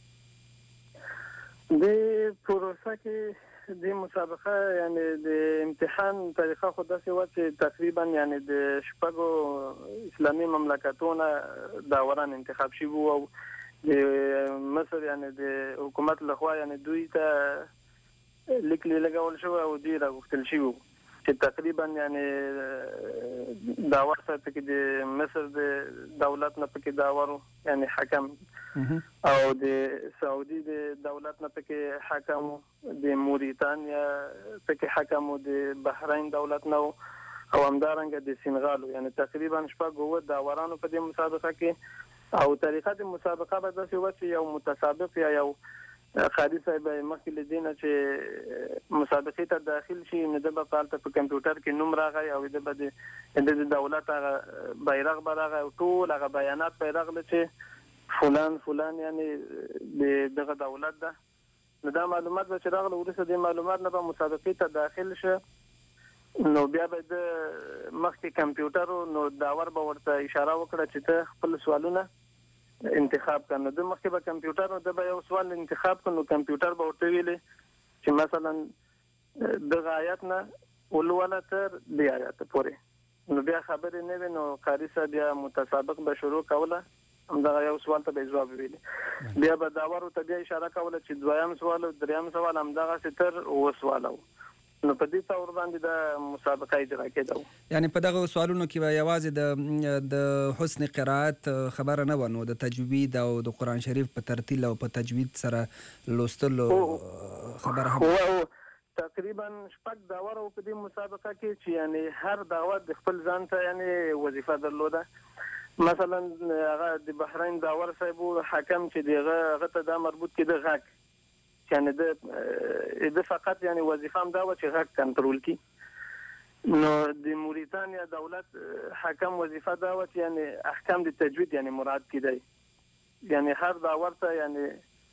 د پروسه کې د مسابقه یعنی د امتحان طریقه خو داسې وه چې تقریبا یعنی د شپږو اسلامي مملکتونو داوران انتخاب شوي وو او د مصر یعنی د حکومت لخوا یعنی دوی ته لیک لګول شوی او دوی راغوښتل شوي وو چې تقریبا یعنی داور سره پکې د مصر د دولت نه پکې داور یعنی حکم او د سعودي د دولت نه پکې حکم، د موریتانیا پکې حکم، د بحرین دولت نه او همدارنګه د سینغال یعنی تقریبا شپږ داورانو په دې مسابقه کې. او طریقه د مسابقه به داسې وه چې یو متسابق یا یو قاری صاحب مخکې لدینه چې مسابقې ته داخل شي نو د په حالت په کمپیوټر کې نوم راغی او د دولت هغه بیرغ براغه او ټول هغه بیانات پیراغله چې فلان یعنی دغه دولت ده نو دا معلومات به چې راغله ورسره د معلومات نه په مسابقې ته داخل شه نو بیا به د مخکې کمپیوټر نو داور به ورته اشاره وکړه چې ته خپل سوالونه انتخاب کنه د مخکې به کمپیوټر نو د به یو سوال انتخاب کنه کمپیوټر به ورته ویلي چې مثلا د آیات نه ولوله تر د آیات پورې نو بیا خبرې نه وي نو قاری صاحب بیا متسابق به شروع کوله همدغه یو سوال ته به جواب ویلي بیا به داور ته بیا اشاره کوله چې دویم سوال او دریم سوال همدغه تر و سوال نو په دې تور باندې د مسابقه اجرا کېده یعنی په دغه سوالونو کې به یوازې د حسن قرائت خبره نه ونه د تجوید او د قران شریف په ترتیل او په تجوید سره لوستلو خبره هم تقریبا شپږ داور او په دې مسابقه کې چې یعنی هر داور د خپل ځان ته یعنی وظیفه درلوده مثلا هغه د بحرین داور صاحب حکم چې دغه ته دا مربوط کړي د غاک یعنی د فقط یعنی وظیفه هم دا و چې غږ کنټرول کړي نو د موریتانیا دولت حکم وظیفه دا و چې یعنی احکام د تجوید یعنی مراد کړي یعنی هر داور ته یعنی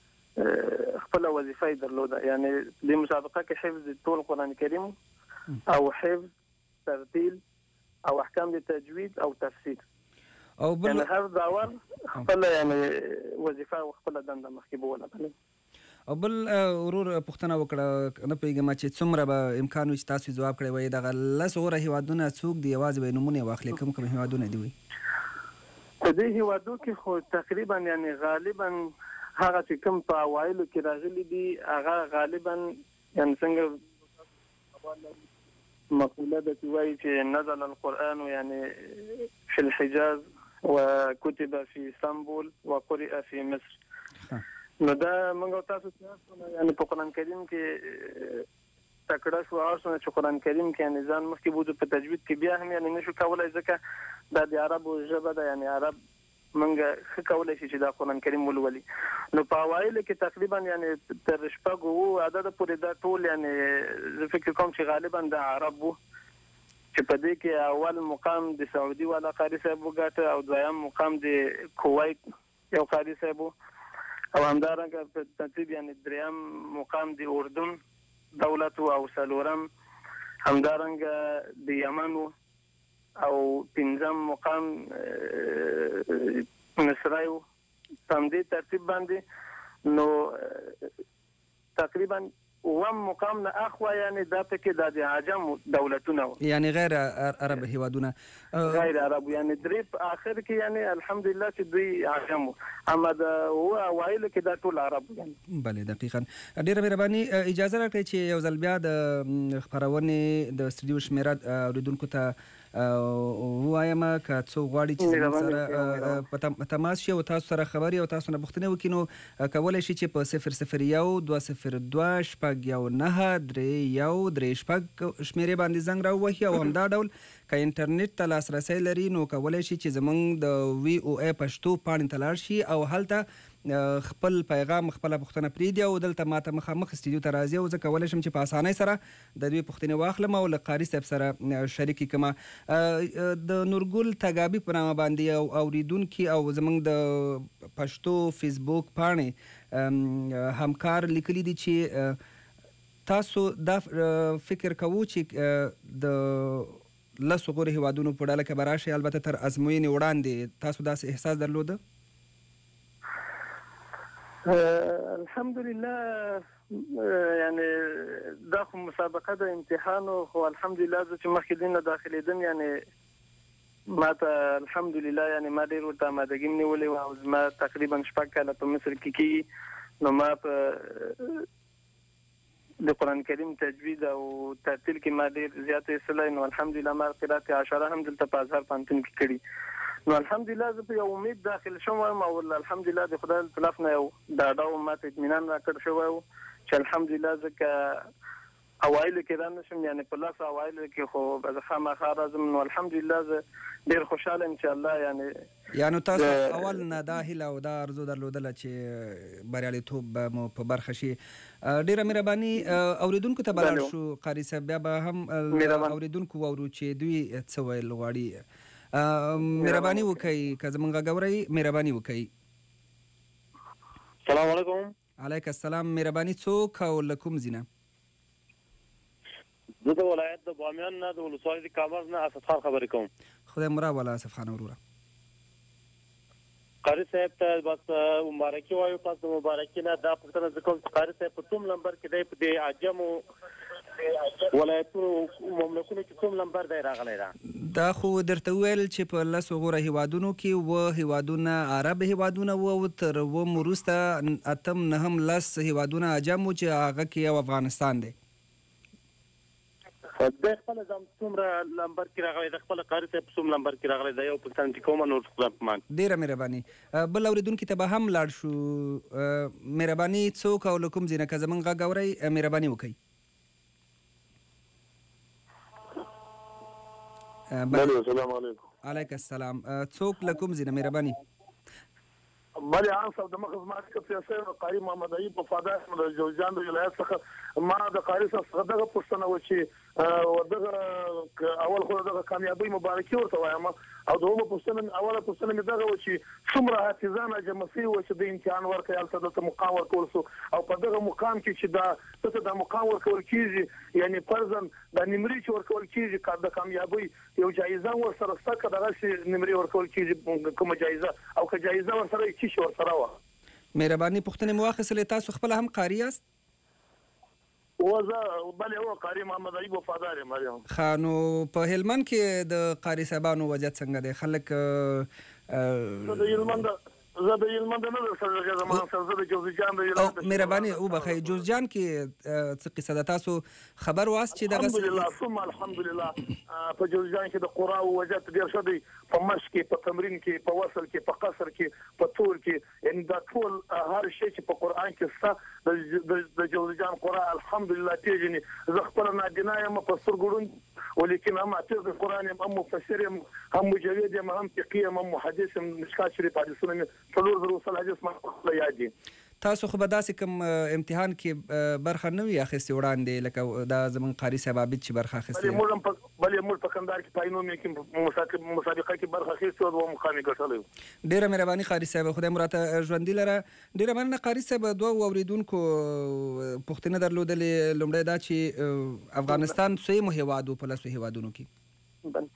خپل وظیفه درلوده یعنی د مسابقه کې حفظ ټول قران کریم او حفظ ترتیل او احکام د تجوید او تفسیر او بل هر داور خپل یعنی وظیفه او خپل دنده مخکې بوله او بل ورور پوښتنه وکړه نه پیګم چې څومره به امکان وي چې تاسو جواب کړی وای دغه لس غوره هیوادونه څوک دی یوازې به نمونه واخلې کوم هیوادونه دی وي په دې هیوادو کې خو تقریبا یعنی غالبا هغه چې کوم په اوایلو کې راغلي دي هغه غالبا یعنی څنګه مقوله ده چې وایي چې نزل القرآن یعنی في الحجاز وكتب في اسطنبول وقرئ في مصر نو دا موږ تاسو ته یعنی په قران کریم کې تکړه شو اوسه چې قران کریم کې نظام مخکې بوده په تجوید کې بیا هم یعنی نشو کولای ځکه د عربو ژبه ده یعنی عرب موږ کولای شي چې دا قران کریم ولولي نو په اوایل کې تقریبا یعنی تر شپږو عدد پورې دا ټول یعنی زه فکر کوم چې غالبا د عرب چې په دې کې اول مقام د سعودي والا قاری صاحب وګاټه او دویم مقام د کویت یو قاری صاحب او همدارنګه په ترتیب یعنی دریم مقام د اردن دولت او سلورم همدارنګه د یمن او پنځم مقام مصر او تم دې ترتیب باندې نو تقریبا وم مقام نه اخوا یعنی دا پکې د عجم دولتونه یعنی غیر عرب هیوادونه غیر عرب یعنی درې په اخر کې یعنی الحمدلله چې دوی عجم اما دا هو اوایل کې دا ټول عرب یعنی بله دقیقاً ډیره مهرباني اجازه راکړئ چې یو ځل بیا د خبرونې د استودیو شمیره اوریدونکو ته وایم که څو غواړي چې په تماس شي او تاسو سره خبري او تاسو نه پوښتنه وکړي نو کولی شي چې په 001 202 شپږ یو 9 درې یو درې شپږ شمیرې باندې زنګ راووهي او همدا ډول که انټرنیټ ته لاسرسی لري نو کولی شي چې زموږ د وی او ای پښتو پاڼې ته لاړ شي او هلته خپل پیغام خپل پوښتنه پریږدي او دلته ماته مخامخ استودیو ته راځي او زه کولی شم چې په اسانۍ سره د دوی پوښتنې واخلم او له قاري صاحب سره شریکې کړم د نورګل تګابي په نامه باندې او اوریدونکي او زموږ د پښتو فیسبوک پاڼې همکار لیکلي دي چې تاسو دا فکر کوو چې د لسو غوره هیوادونو په ډله کې به راشئ البته تر ازموینې وړاندې تاسو داسې احساس درلوده الحمدلله یعنی دا خو مسابقه د امتحان خو الحمدلله چې مخکې دینه داخليدم یعنی ما ته الحمدلله یعنی ما ډیر ورته آمادګي نیولې او ما تقریبا شپږ کاله په مصر کې نو ما په د قران کریم تجوید او ترتیل کې ما ډیر زیاتې اصلاح نو الحمدلله ما قرات 10 هم دلته په ازهر پانتون کې کړی نو الحمدلله زه په یو امید داخل شوم او الحمدلله د خدای طرف نه یو دا ډاو ماته اطمینان راکړ شو چې الحمدلله ځکه اوایل کې را نشم یعنی په لاس اوایل کې خو به خامخا راځم نو الحمدلله زه ډیر خوشاله ان شاء الله یعنی تاسو اول نه دا هیله او دا ارزو درلودله چې بریالیتوب به مو په برخه شي. ډیره مهرباني. اوریدونکو ته بلل شو قاری صاحب بیا به هم اوریدونکو واورو چې دوی څه ویل غواړي. مهرباني وکړئ که زمونږ غږ اورئ مهرباني وکړئ. السلام علیکم. علیکم السلام. مهرباني څوک او له کوم ځای نه؟ زه د ولایت د بامیان نه د ولسوالۍ د کامر نه اسد خان خبرې کوم. خدای مرا والا اسد خان وروره. قاری صاحب ته بس مبارکي وایو. پس د مبارکي نه دا پوښتنه زه کوم چې قاری صاحب په کوم نمبر کې دی په دې عجمو ولایتونو مملکونو کې کوم نمبر دی راغلی دا؟ دا خو درته وویل چې په 10 غوره هیوادونو کې و هیوادونه عرب هیوادونه و او تر وم وروسته 8 9 10 هیوادونه عجم و چې هغه کې یو افغانستان دی. د خپل ځم څومره نمبر کې راغلی د خپل قاری صاحب څومره نمبر کې راغلی دا یو پوښتنه چې کومه نور ځپمان. ډیره مهرباني. بل اوریدونکو ته به هم لاړ شو. مهرباني څوک او له کوم ځای نه که زمونږ غږ اورئ مهرباني وکړئ. السلام علیکم. علیکم السلام. څوک له کوم ځای نه مهرباني؟ بله عام صاحب د مخه زما څخه سیاسي قاری محمد ایوب وفادار د جوزجان د ولایت څخه ما د قاری صاحب څخه دغه پوښتنه و چې دغه اول خو دغه کامیابی مبارکي ورته وایم او دومره پوښتنه اوله پوښتنه مې دغه و چې څومره حافظان جمع شوي و چې د امتحان ورکوي هلته دلته مقام ورکول شو او په دغه مقام کې چې دلته دا مقام ورکول کېږي یعنی فرضاً دا نمرې چې ورکول کېږي د کامیابۍ یو جایزه ورسره شته که دغسې نمرې ورکول کېږي کومه جایزه او که جایزه ورسره یې څه شي ورسره وه؟ مهرباني پوښتنې مو واخیستلې. تاسو خپله هم قاري یاست؟ بله هو قاری محمد ایوب وفادار یم. ښه نو په هلمند کې د قاري صاحبانو وضعیت څنګه دی؟ خلک زه د هلمند نه در سره زما سره زه د جوزجان د مهرباني وبخئ. جوزجان کې څه قصه ده؟ تاسو خبر واست چې دغه الحمدلله ثم الحمدلله په جوزجان کې د قرآ وضعیت ډېر ښه دی. په مشق کې په تمرین کې په وصل کې په قصر کې په طول کې یعنی دا ټول هر شی چې په قرآن کې شته د جوزجان قرآ الحمدلله پیژني. زه خپله نابینا یم په سترګو ړوند ولیکن هم حافظ د قرآن یم هم مفسر یم هم مجوید یم هم فقیه یم هم محدث یم. مشکات شریف حدیثونه مې 4 حدیث ما خپله یاد دي. تاسو خو به داسې کوم امتحان کې برخه نه وي اخیستې وړاندې لکه دا زموږ قاري صاحب عابد چې برخه اخیستې؟ بلې موږ په کندهار کې په عینومې کې مسابقه کې برخه اخیستې وه 2 مقام یې ګټلی. ډېره مهرباني قاري صاحب. خدای مو راته ژوندي لره. ډېره مننه قاري صاحب. 2 اوریدونکو پوښتنه درلودلې. لومړی دا چې افغانستان څویمو هیواد و په 10 هیوادونو کې؟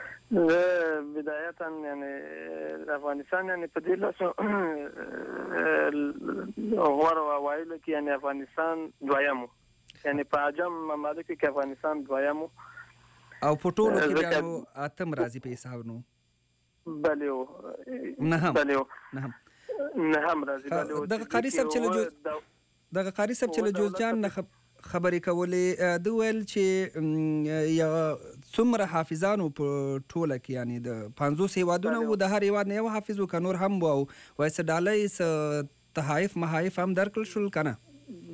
بداية يعني افغانستان يعني په دې لاسو غوړ اوایل کې يعني افغانستان دویمو يعني په عجم ممالک کې افغانستان دویمو او په ټولو کې بیا 8 راځي په حساب نو. بله نهم راځي. دغه قاری صاحب چې له جوزجان نه خبرې کولې د ویل چې یا څومره حافظانو په ټوله کې یعنی د 50 هیوادونه و د هر هیواد نه یو حافظ و که نور هم و او وایسه ډالۍ څه تحایف محایف هم درکړل شول که نه؟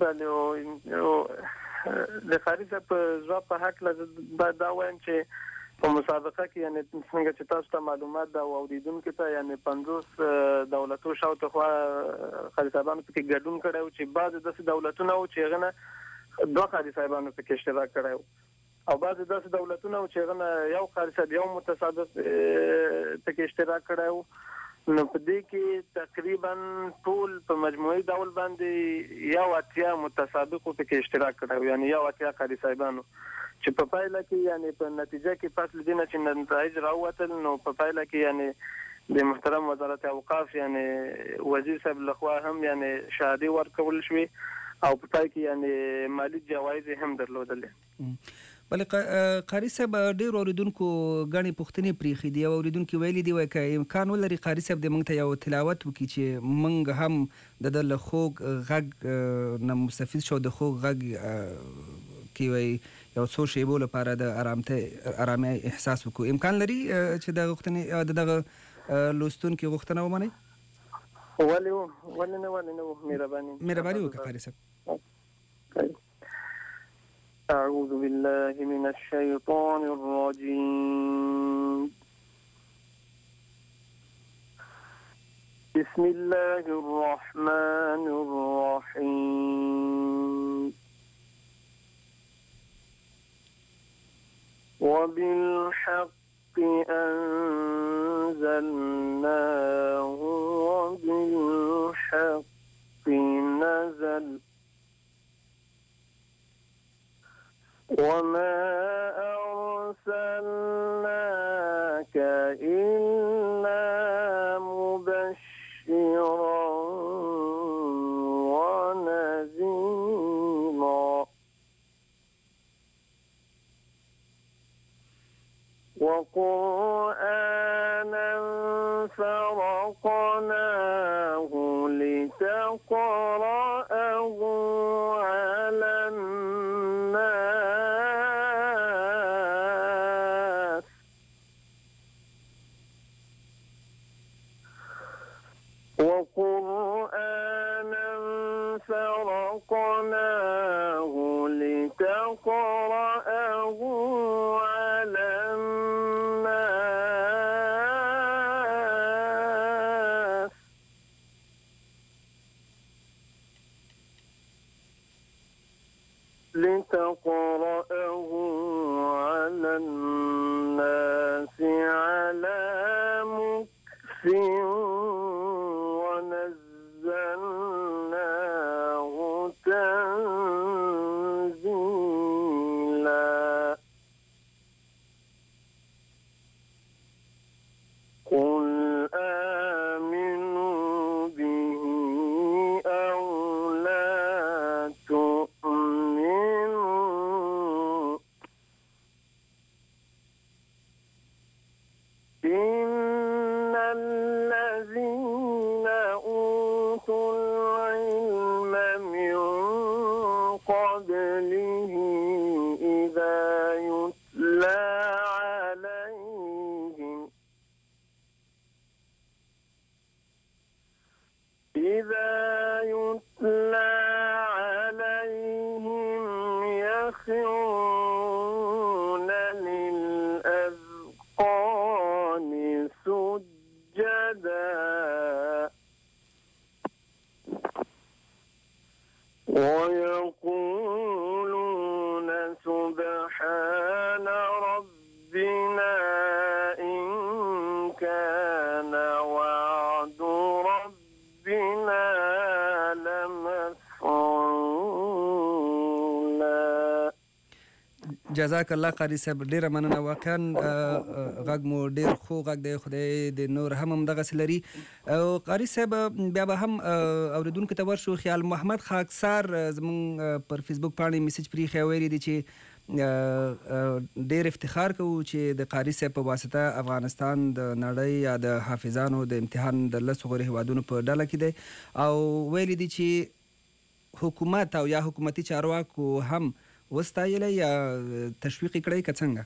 بله د قاری صاحب ځواب په هکله دا وایم چې په مسابقه کې یعنی څنګه چې تاسو ته معلومات دا اوریدونکو ته یعنی 50 دولتو شاوته خوا قاری صاحبانو پکې ګډون کړی و چې بعضې داسې دولتونه و چې هغه نه 2 قاری صاحبانو پکې اشتراک کړی و او بعضې داسې دولتونه و چې هغه نه یو قاری صاحب یو متصادف پکې اشتراک کړی و. نو په دې کې تقریبا ټول په مجموعي ډول باندې یو 80 متسابقو پکې اشتراک کړی و یعنی یو 80 قاری صاحبانو چې په پایله کې یعنی په نتیجه کې پس لدینه چې نتایج راووتل. نو په پایله کې یعنی د محترم وزارت اوقاف یعنی وزیر صاحب لخوا هم یعنی شهادې ورکول شوې او په پای کې یعنی مالی جوایز هم درلودلې. بلې قاری صاحب ډېر اوریدونکو ګڼې پوښتنې پرېښې دي او اوریدونکي ویلي دي وایي که امکان ولري قاری صاحب د موږ ته یو تلاوت وکړي چې موږ هم د ده له خوږ غږ نه مستفید شو د خوږ غږ کې وایي یو څو شیبو لپاره د ارامۍ احساس وکړو. امکان لري چې د دغه لوستونکي غوښتنه ومنئ؟ ولې نه مهرباني وکړه قاری صاحب. أعوذ بالله من الشيطان الرجيم. بسم الله الرحمن الرحيم. وبالحق أنزلناه وبالحق نزل وما أرسلناك إلا مبشرا ونذيرا وقرآنا فرقناه لتقرأه على الناس وقرآنا فرقناه لتقرأه على الناس على مكث ونزلناه تنزيلا قل آمنوا به أو لا تؤمنوا إن الذين أوتوا العلم من قبله إذا يتلى عليهم يخرون للأذقان سجدا ويقولون سبحان ربنا إن كان وعد ربنا لمفعولا. جزاک الله قاری صاحب ډیره مننه. واقعا غږ مو ډیر خو غږ دی، خدای د نور هم دغسې لري. او قاری صاحب بیا به هم اوریدونکو ته ورشو. خیال محمد خاکسار زموږ پر فیسبوک پاڼې میسج پریښی ویلي دي چې ډیر افتخار کوو چې د قاری صاحب په واسطه افغانستان د نړۍ یا د حافظانو د امتحان د 10 غوره هیوادونو په ډله کې دی، او ویلي دي چې حکومت او یا حکومتي چارواکو هم وستایلی یا تشویق کړی که څنګه؟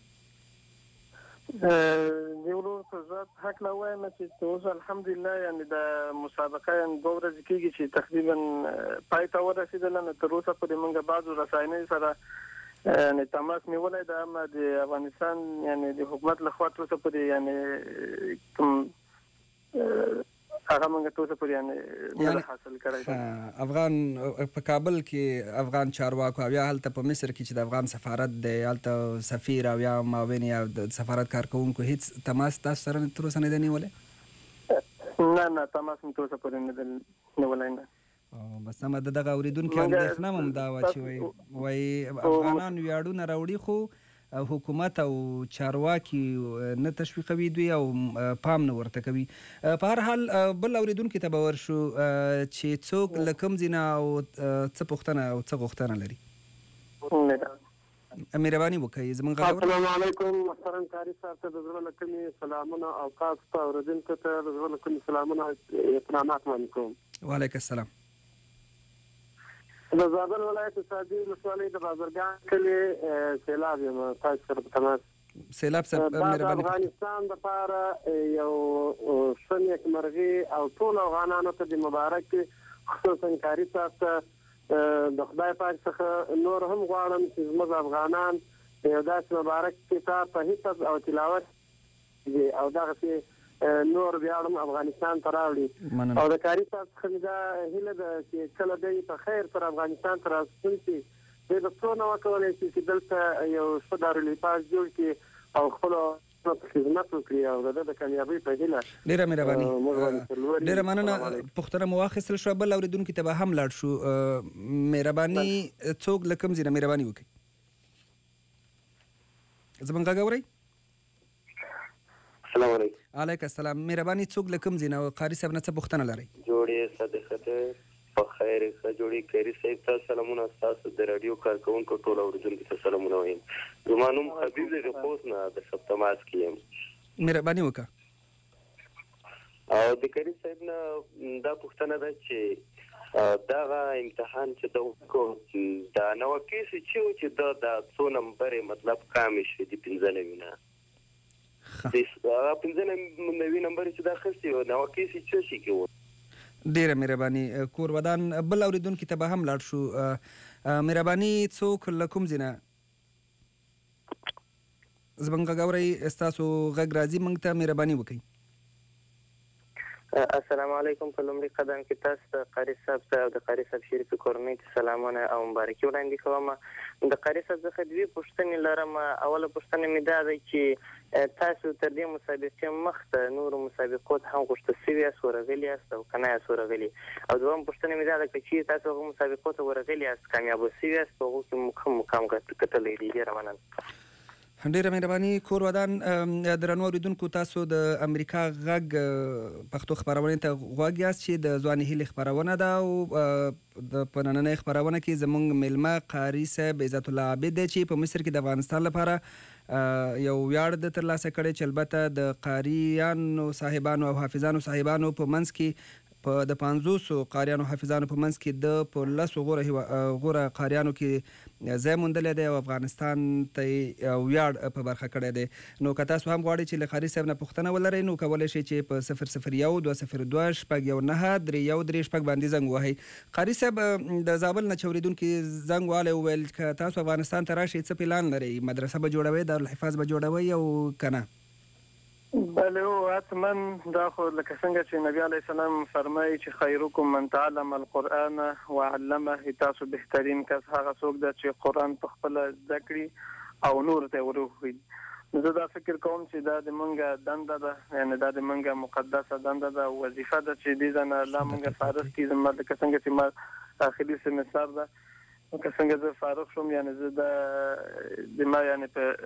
د ورور په ذات حق نه وایم چې اوس الحمدلله یعنې د مسابقه یعنې 2 ورځې کېږي چې تقریبا پای ته ورسېدله. نو تر اوسه پورې موږ بعضو رسنیو سره یعنې تماس نیولی ده، اما د افغانستان یعنې د حکومت لخوا تر اوسه پورې یعنې کوم هغه موږ ته اوسه پورې یعنې نه حاصل کړی. افغان په کابل کې افغان چارواکو او یا هلته په مصر کې چې د افغان سفارت دی، هلته سفیر او یا معاون یا د سفارت کارکوونکو هیڅ تماس تاسو سره تر اوسه نه دی نیولی؟ نه تماس مې تر اوسه پورې نه دی نیولی. نه بس سمه ده. دغه اورېدونکي اندېښنه هم دا وه چې وایي افغانان ویاړونه راوړي خو حکومت او چارواکي نه تشویقوي دوی او پام نه ورته کوي. په هر حال بل اورېدونکي ته به ورشو چې څوک له کوم ځای نه او څه پوښتنه او څه غوښتنه لري. مهرباني وکړئ زموږ غږ. السلام علیکم محترم قاری صاحب ته د زړه له کومې سلامونه او تاسو ته اورېدونکو ته د زړه له کومې سلامونه او احترامات وړاندې کوم. وعلیکم السلام. د زابل ولایت صادق ولسوالۍ د بازرګان کلي سیلاب یم تاسو سره په تماس. سیلاب صاحب مهرباني. افغانستان دپاره یو ښه نیکمرغي او ټولو افغانانو ته د مبارک خصوصا قاری صاحب ته د خدای پاک څخه نور هم غواړم چې زموږ افغانان یو داسې مبارک کتاب په حفظ او تلاوت او دغه نور بیاړم افغانستان ته راوړي او د کاری صاحب څخه دا هیله ده چې کله دی په خیر پر افغانستان ته راستون شي د څونه وکولای شي چې دلته یو ښه دارالحفاظ جوړ کړي او خپل خدمت وکړي او د کامیابی په هیله. ډیره مهرباني. ډیره مننه. پښتنه مواخصل شو بل اوریدونکو ته به هم لاړ شو. مهرباني څوک لکم زینه مهرباني وکړي. زمونږ غاوري. السلام علیکم. علیکم السلام. مهرباني څوک لکم زینه او قاری صاحب نه څه پښتنه لري. جوړې صدقه په خیر ښه جوړې کاری صاحب ته سلامونه تاسو د رادیو کارکونکو ټول اوریدونکو ته سلامونه وایم. زما نوم حبیب دی خوست نه د سپتماس کې یم. مهرباني وکړه. او د کاری صاحب نه دا پښتنه ده چې دغه امتحان چې د وکړو دا نو کیسه چې د څو نمبر مطلب کم شي د 15 نه د 15 نمبر چې دا خسي نو کیسه چې شي کېو. ډیره مهرباني. کور ودان بل اوریدونکو ته به هم لاړ شو. مهرباني څوک لکم زینه زبنګ غاوري استاسو غږ راځي مونږ ته مهرباني وکړئ. السلام علیکم. په لومړي قدم کې تاسو ته قاری صاحب ته او د قاری صاحب شریف کورنۍ ته سلامونه او مبارکي وړاندې کوم. د قاری صاحب څخه دوی پوښتنې لرم. اوله پوښتنه مې دا ده چې تاسو تر دې مسابقې مخته نور مسابقو ته هم غوښتل شوي یاست ورغلي یاست او که نه یاست ورغلي. او دویم پوښتنه مې دا ده که چیرې تاسو هغو مسابقو ته ورغلي یاست کامیابه شوي یاست په هغو کې کوم مقام ګټلی دی. ډېره مننه. ډیره مهرباني. کور ودان درنو اوریدونکو تاسو د امریکا غږ پښتو خبرونه ته غوږ یاست چې د ځواني هیلې خبرونه ده او د پنننۍ خبرونه کې زمونږ ملما قاری صاحب عزت الله عابد چې په مصر کې د افغانستان لپاره یو ویاړ د ترلاسه کړی چې البته د قاریانو صاحبانو او حافظانو صاحبانو په منځ کې د 500 قاریانو حافظانو په منځ کې د په 10 غوره قاریانو کې ځای موندلی دی او افغانستان ته ویاړ په برخه کړی دی. نو که تاسو هم غواړئ چې له قاري صاحب نه پوښتنه ولرئ نو کولی شئ چې په 001 202 619 313 باندې زنګ ووهئ. قاري صاحب د زابل نه چې اورېدونکي زنګ والی وویل که تاسو افغانستان ته راشئ څه پلان لرئ؟ مدرسه به جوړوئ، دارالحفاظ به جوړوئ او که نه؟ بله حتما. دا خو لکه څنګه چې نبی علیه السلام فرمایي چې خیرکم من تعلم القرآن وعلمه، تاسو بهترین کس هغه څوک ده چې قرآن په خپله زده کړي او نور ته وروښيي. نو زه دا فکر کوم چې دا د مونږه دنده ده، یعنې دا د مونږه مقدسه دنده ده او وظیفه ده چې دې ځای نه الله مونږه فارغ کړي. زما لکه څنګه چې ما داخلي سمستر ده لکه څنګه زه فارغ شوم، یعنې زه د ما یعنې په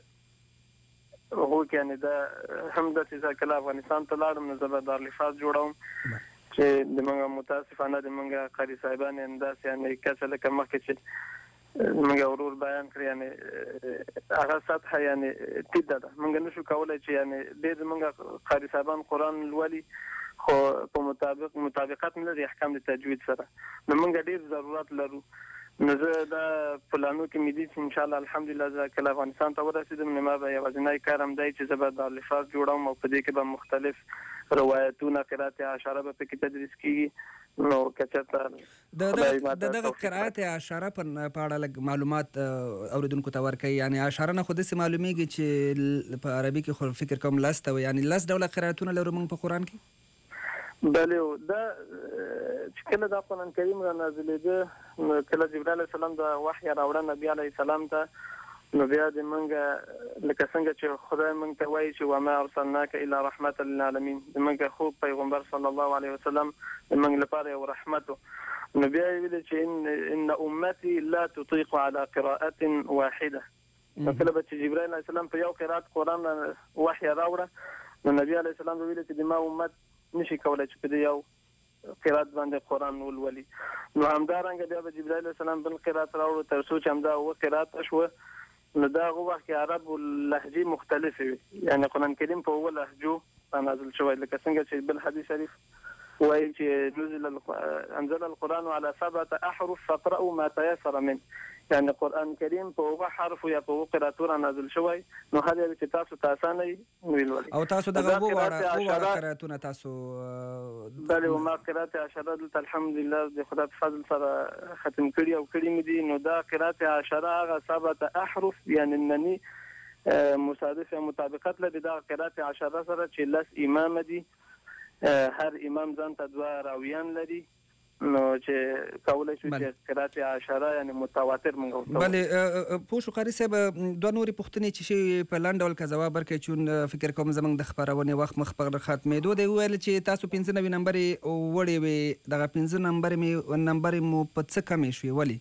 هو کې یعنې دا هم ده چې زه کله افغانستان ته لاړم نو زه به دارالحفاظ جوړوم چې د مونږه متاسفانه د مونږه قاري صاحبان یعنې داسې یعنې کسه لکه مخکې چې مونږه ورور بیان کړي یعنې هغه سطحه یعنې ټیټه ده. مونږ نشو کولی چې یعنې ډېر زمونږه قاري صاحبان قرآن لولي خو په مطابقت نه لري احکام د تجوید سره. نو مونږ ډېر ضرورت لرو. نو زه دا پلانو کې مې دي چې انشاءالله الحمدلله زه کله افغانستان ته ورسېدم نو ما به یوازینی کار هم دی چې زه به دارالحفاظ جوړوم او په دې کې به مختلف روایتونه قرات اشاره به پکې تدریس کیږي. نو که چېرته د دغه قرات اشاره په اړه لږ معلومات اوریدونکو ته ورکوي. یعنې اشاره نه خو داسې معلومیږي چې په عربي کې خو فکر کوم 10 ته یعنې 10 ډوله قراتونه لرو موږ په قرآن کې. بله دا چې کله دا قرآن کریم را نازلېده نو کله جبرائیل علیه السلام د وحی راوړه نبي علیه السلام ته نو بیا د مونږ لکه څنګه چې خدای مونږ ته وایي چې وما ارسلناک الا رحمة للعالمین، د مونږ خوب پیغمبر صلی الله علیه وسلم د مونږ لپاره یو رحمت و. نو بیا یې ویلي چې ان امتي لا تطيق على قراءة واحده. نو کله به چې جبرائیل علیه السلام په یو قرات قرآن وحی راوړه نو نبي علیه السلام به ویلي چې د ما امت نشي کولای چې په دې یو قرات باندې قرآن ولولي. نو همدارنګه بیا به جبرائیل علیه السلام بل قرات راوړو تر څو چې همدا اووه قرات شوه نو دا هغه وخت کې عرب لهجې مختلفې وي، یعنې قرآن کریم په اووه لهجو نازل شوی لکه څنګه چې بل حدیث شریف وایي چې انزل القرآن على 7 احرف فقرأوا ما تيسر منه، یعنی قرآن کریم په اوه حرف یا په اوه قراتونه نازل شوی، نو هر یو چې تاسو ته اسانه وي ولولئ. او تاسو دغه اوه قراتونه تاسو بله وما قرات عشره دلته الحمدلله د خدای په فضل سره ختم کړي او کړي مې دي. نو دا قرات عشره هغه 7 احرف یعنی نني مصادف یا مطابقت لري دا قرات عشره سره چې 10 امام دي، هر امام ځان ته 2 راویان لري، نو چې کولای شو چې قرات عشره یعنی متواتر مونږ. بله پوه شو قاری صاحب، 2 نورې پوښتنې چې په لنډ ډول که ځواب ورکړئ، چون فکر کوم زموږ د خپرونې وخت مخ په ختمېدو دی. وویل چې تاسو 95 نمبرې وړې وې، دغه 15 نمبرې مو په څه کمې شوې؟ ولې؟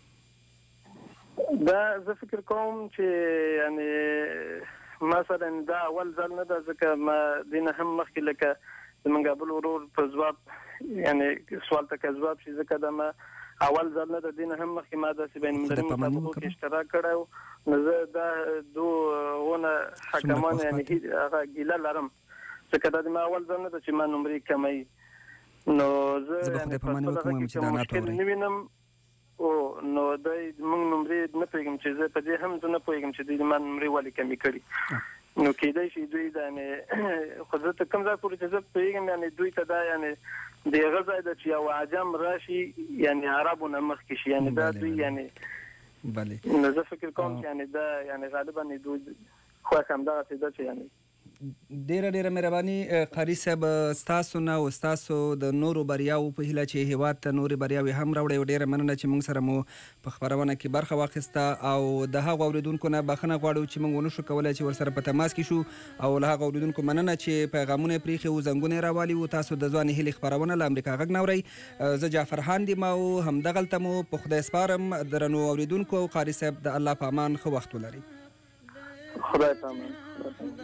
دا زه فکر کوم چې یعنی مثلا دا اول ځل نه ده، ځکه ما دینه هم مخکې لکه زمونږ بل ورور په ځواب یعنی سوال ته که ځواب شي، ځکه دا ما اول ځل نه ده، دینه هم مخکې ما داسې بین المللي مطابقو کې اشتراک کړی و. نو زه دا دوونه حکمان یعنی هغه ګیله لرم، ځکه دا د ما اول ځل نه ده چې ما نمرې کموي. نو زه یعنی په خپل هغه کې مشکل نه وینم. او نو دوی موږ نمرې نه پوهېږم چې زه په دې هم زه نه پوهېږم چې دوی ما نمرې ولې کمې کړي. نو کېدای شي دوی دا یعنې خو زه ته کوم ځای پورې چې زه پوهېږم یعنې دوی ته دا یعنې د هغه ځای ده چې یو عجم راشي یعنې عربو نه مخکې شي، یعنې دا دوی یعنې نو زه فکر کوم چې یعنې دا یعنې غالبا دوی خوښ همدغسې ده چې یعنې ډیره مهرباني قاری صاحب ستاسو نه او ستاسو د نورو بریاو په هیله چې هیواد ته نورې بریاوې هم راوړئ. ډیره مننه چې موږ سره مو په خپرونه کې برخه واخیسته، او د هغو اوریدونکو نه بخښنه غواړو چې موږ ونه شو کولی چې ورسره په تماس کې شو، او له هغو اوریدونکو مننه چې پیغامونه یې پرېښي وو، زنګونه یې راوالي وو. تاسو د ځوانې هیلې خپرونه له امریکا غږ نه اورئ. زه جعفر خان یم او همدغلته مو په خدای سپارم. درنو اوریدونکو او قاری صاحب د الله په امان ښه وخت ولرئ. خدای په امان.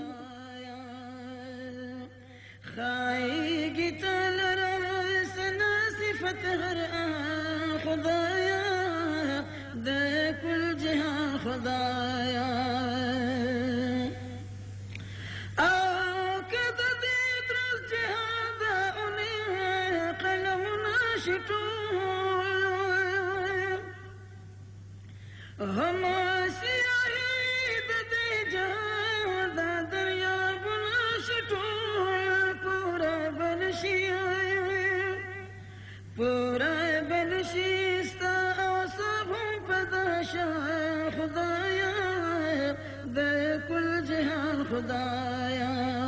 خایگی تل سنا صفت هر خدایا ده کل جهان خدایا او کده دیت رز جهان دا اونی قلم ناشتو هما سیاهی ده دی جهان دا دریا بناشتو پورا بنشستا اوصافهم پداشا خدایا ده کل جهان خدایا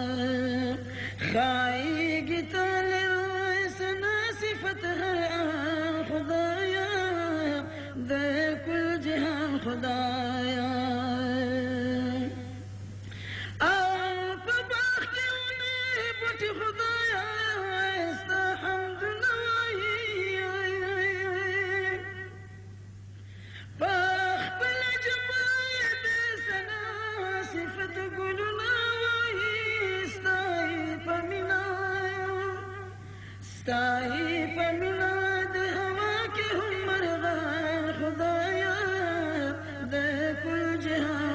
خایگی تال سنا صفت هر خدایا ده کل جهان خدایا ستائی پمینا دے ہوا کے ہم مرغان خدایا دے کل جہاں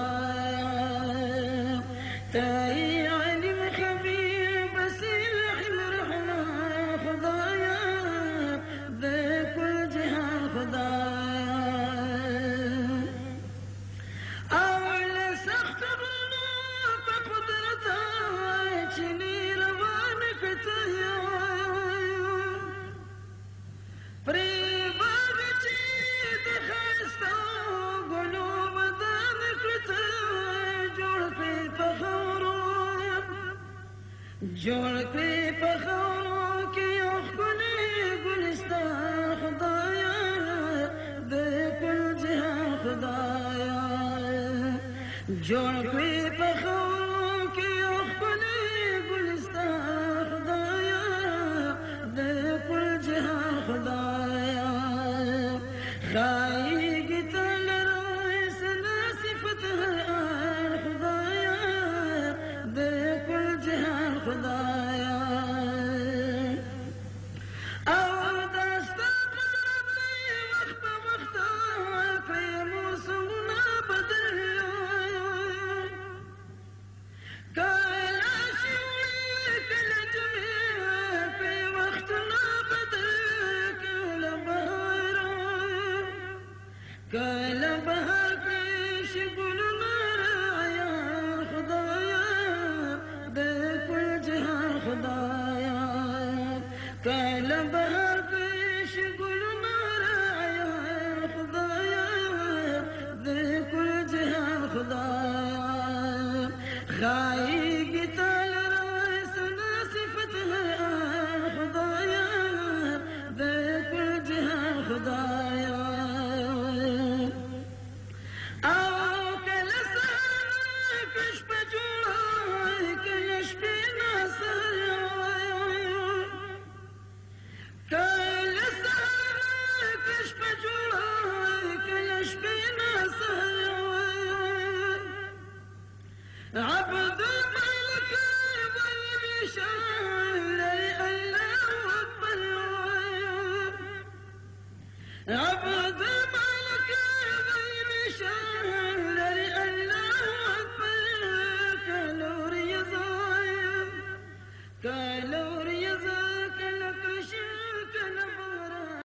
خدایا تائی علم خبیر بصیر رحم رحمان خدایا دے کل جہاں خدایا اول سخت بنا پا قدرتا چنی روان کتایا جوڑ کے پخوروں کی اخبنے گلستان خدایا دے کل جہاں خدایا جوڑ کے پخوروں کی اخبنے گلستان خدایا دے کل جہاں خدایا خائی کی تلروی سنا صفت ہے خدایا دے کل جہاں خدایا اور دستا قدرت وقت وقت پہ موسمنا بدلیا کائلاش کل جمعہ پہ کله بهار کې شګلونه رایا خدایا د کل جهان خدایا کله بهار کې شګلونه رایا خدایا د کل جهان خدایا خایګی تعالی سنا صفت ہے خدایا د کل جهان خدایا عبد الملك والمشان الله أكبر عبد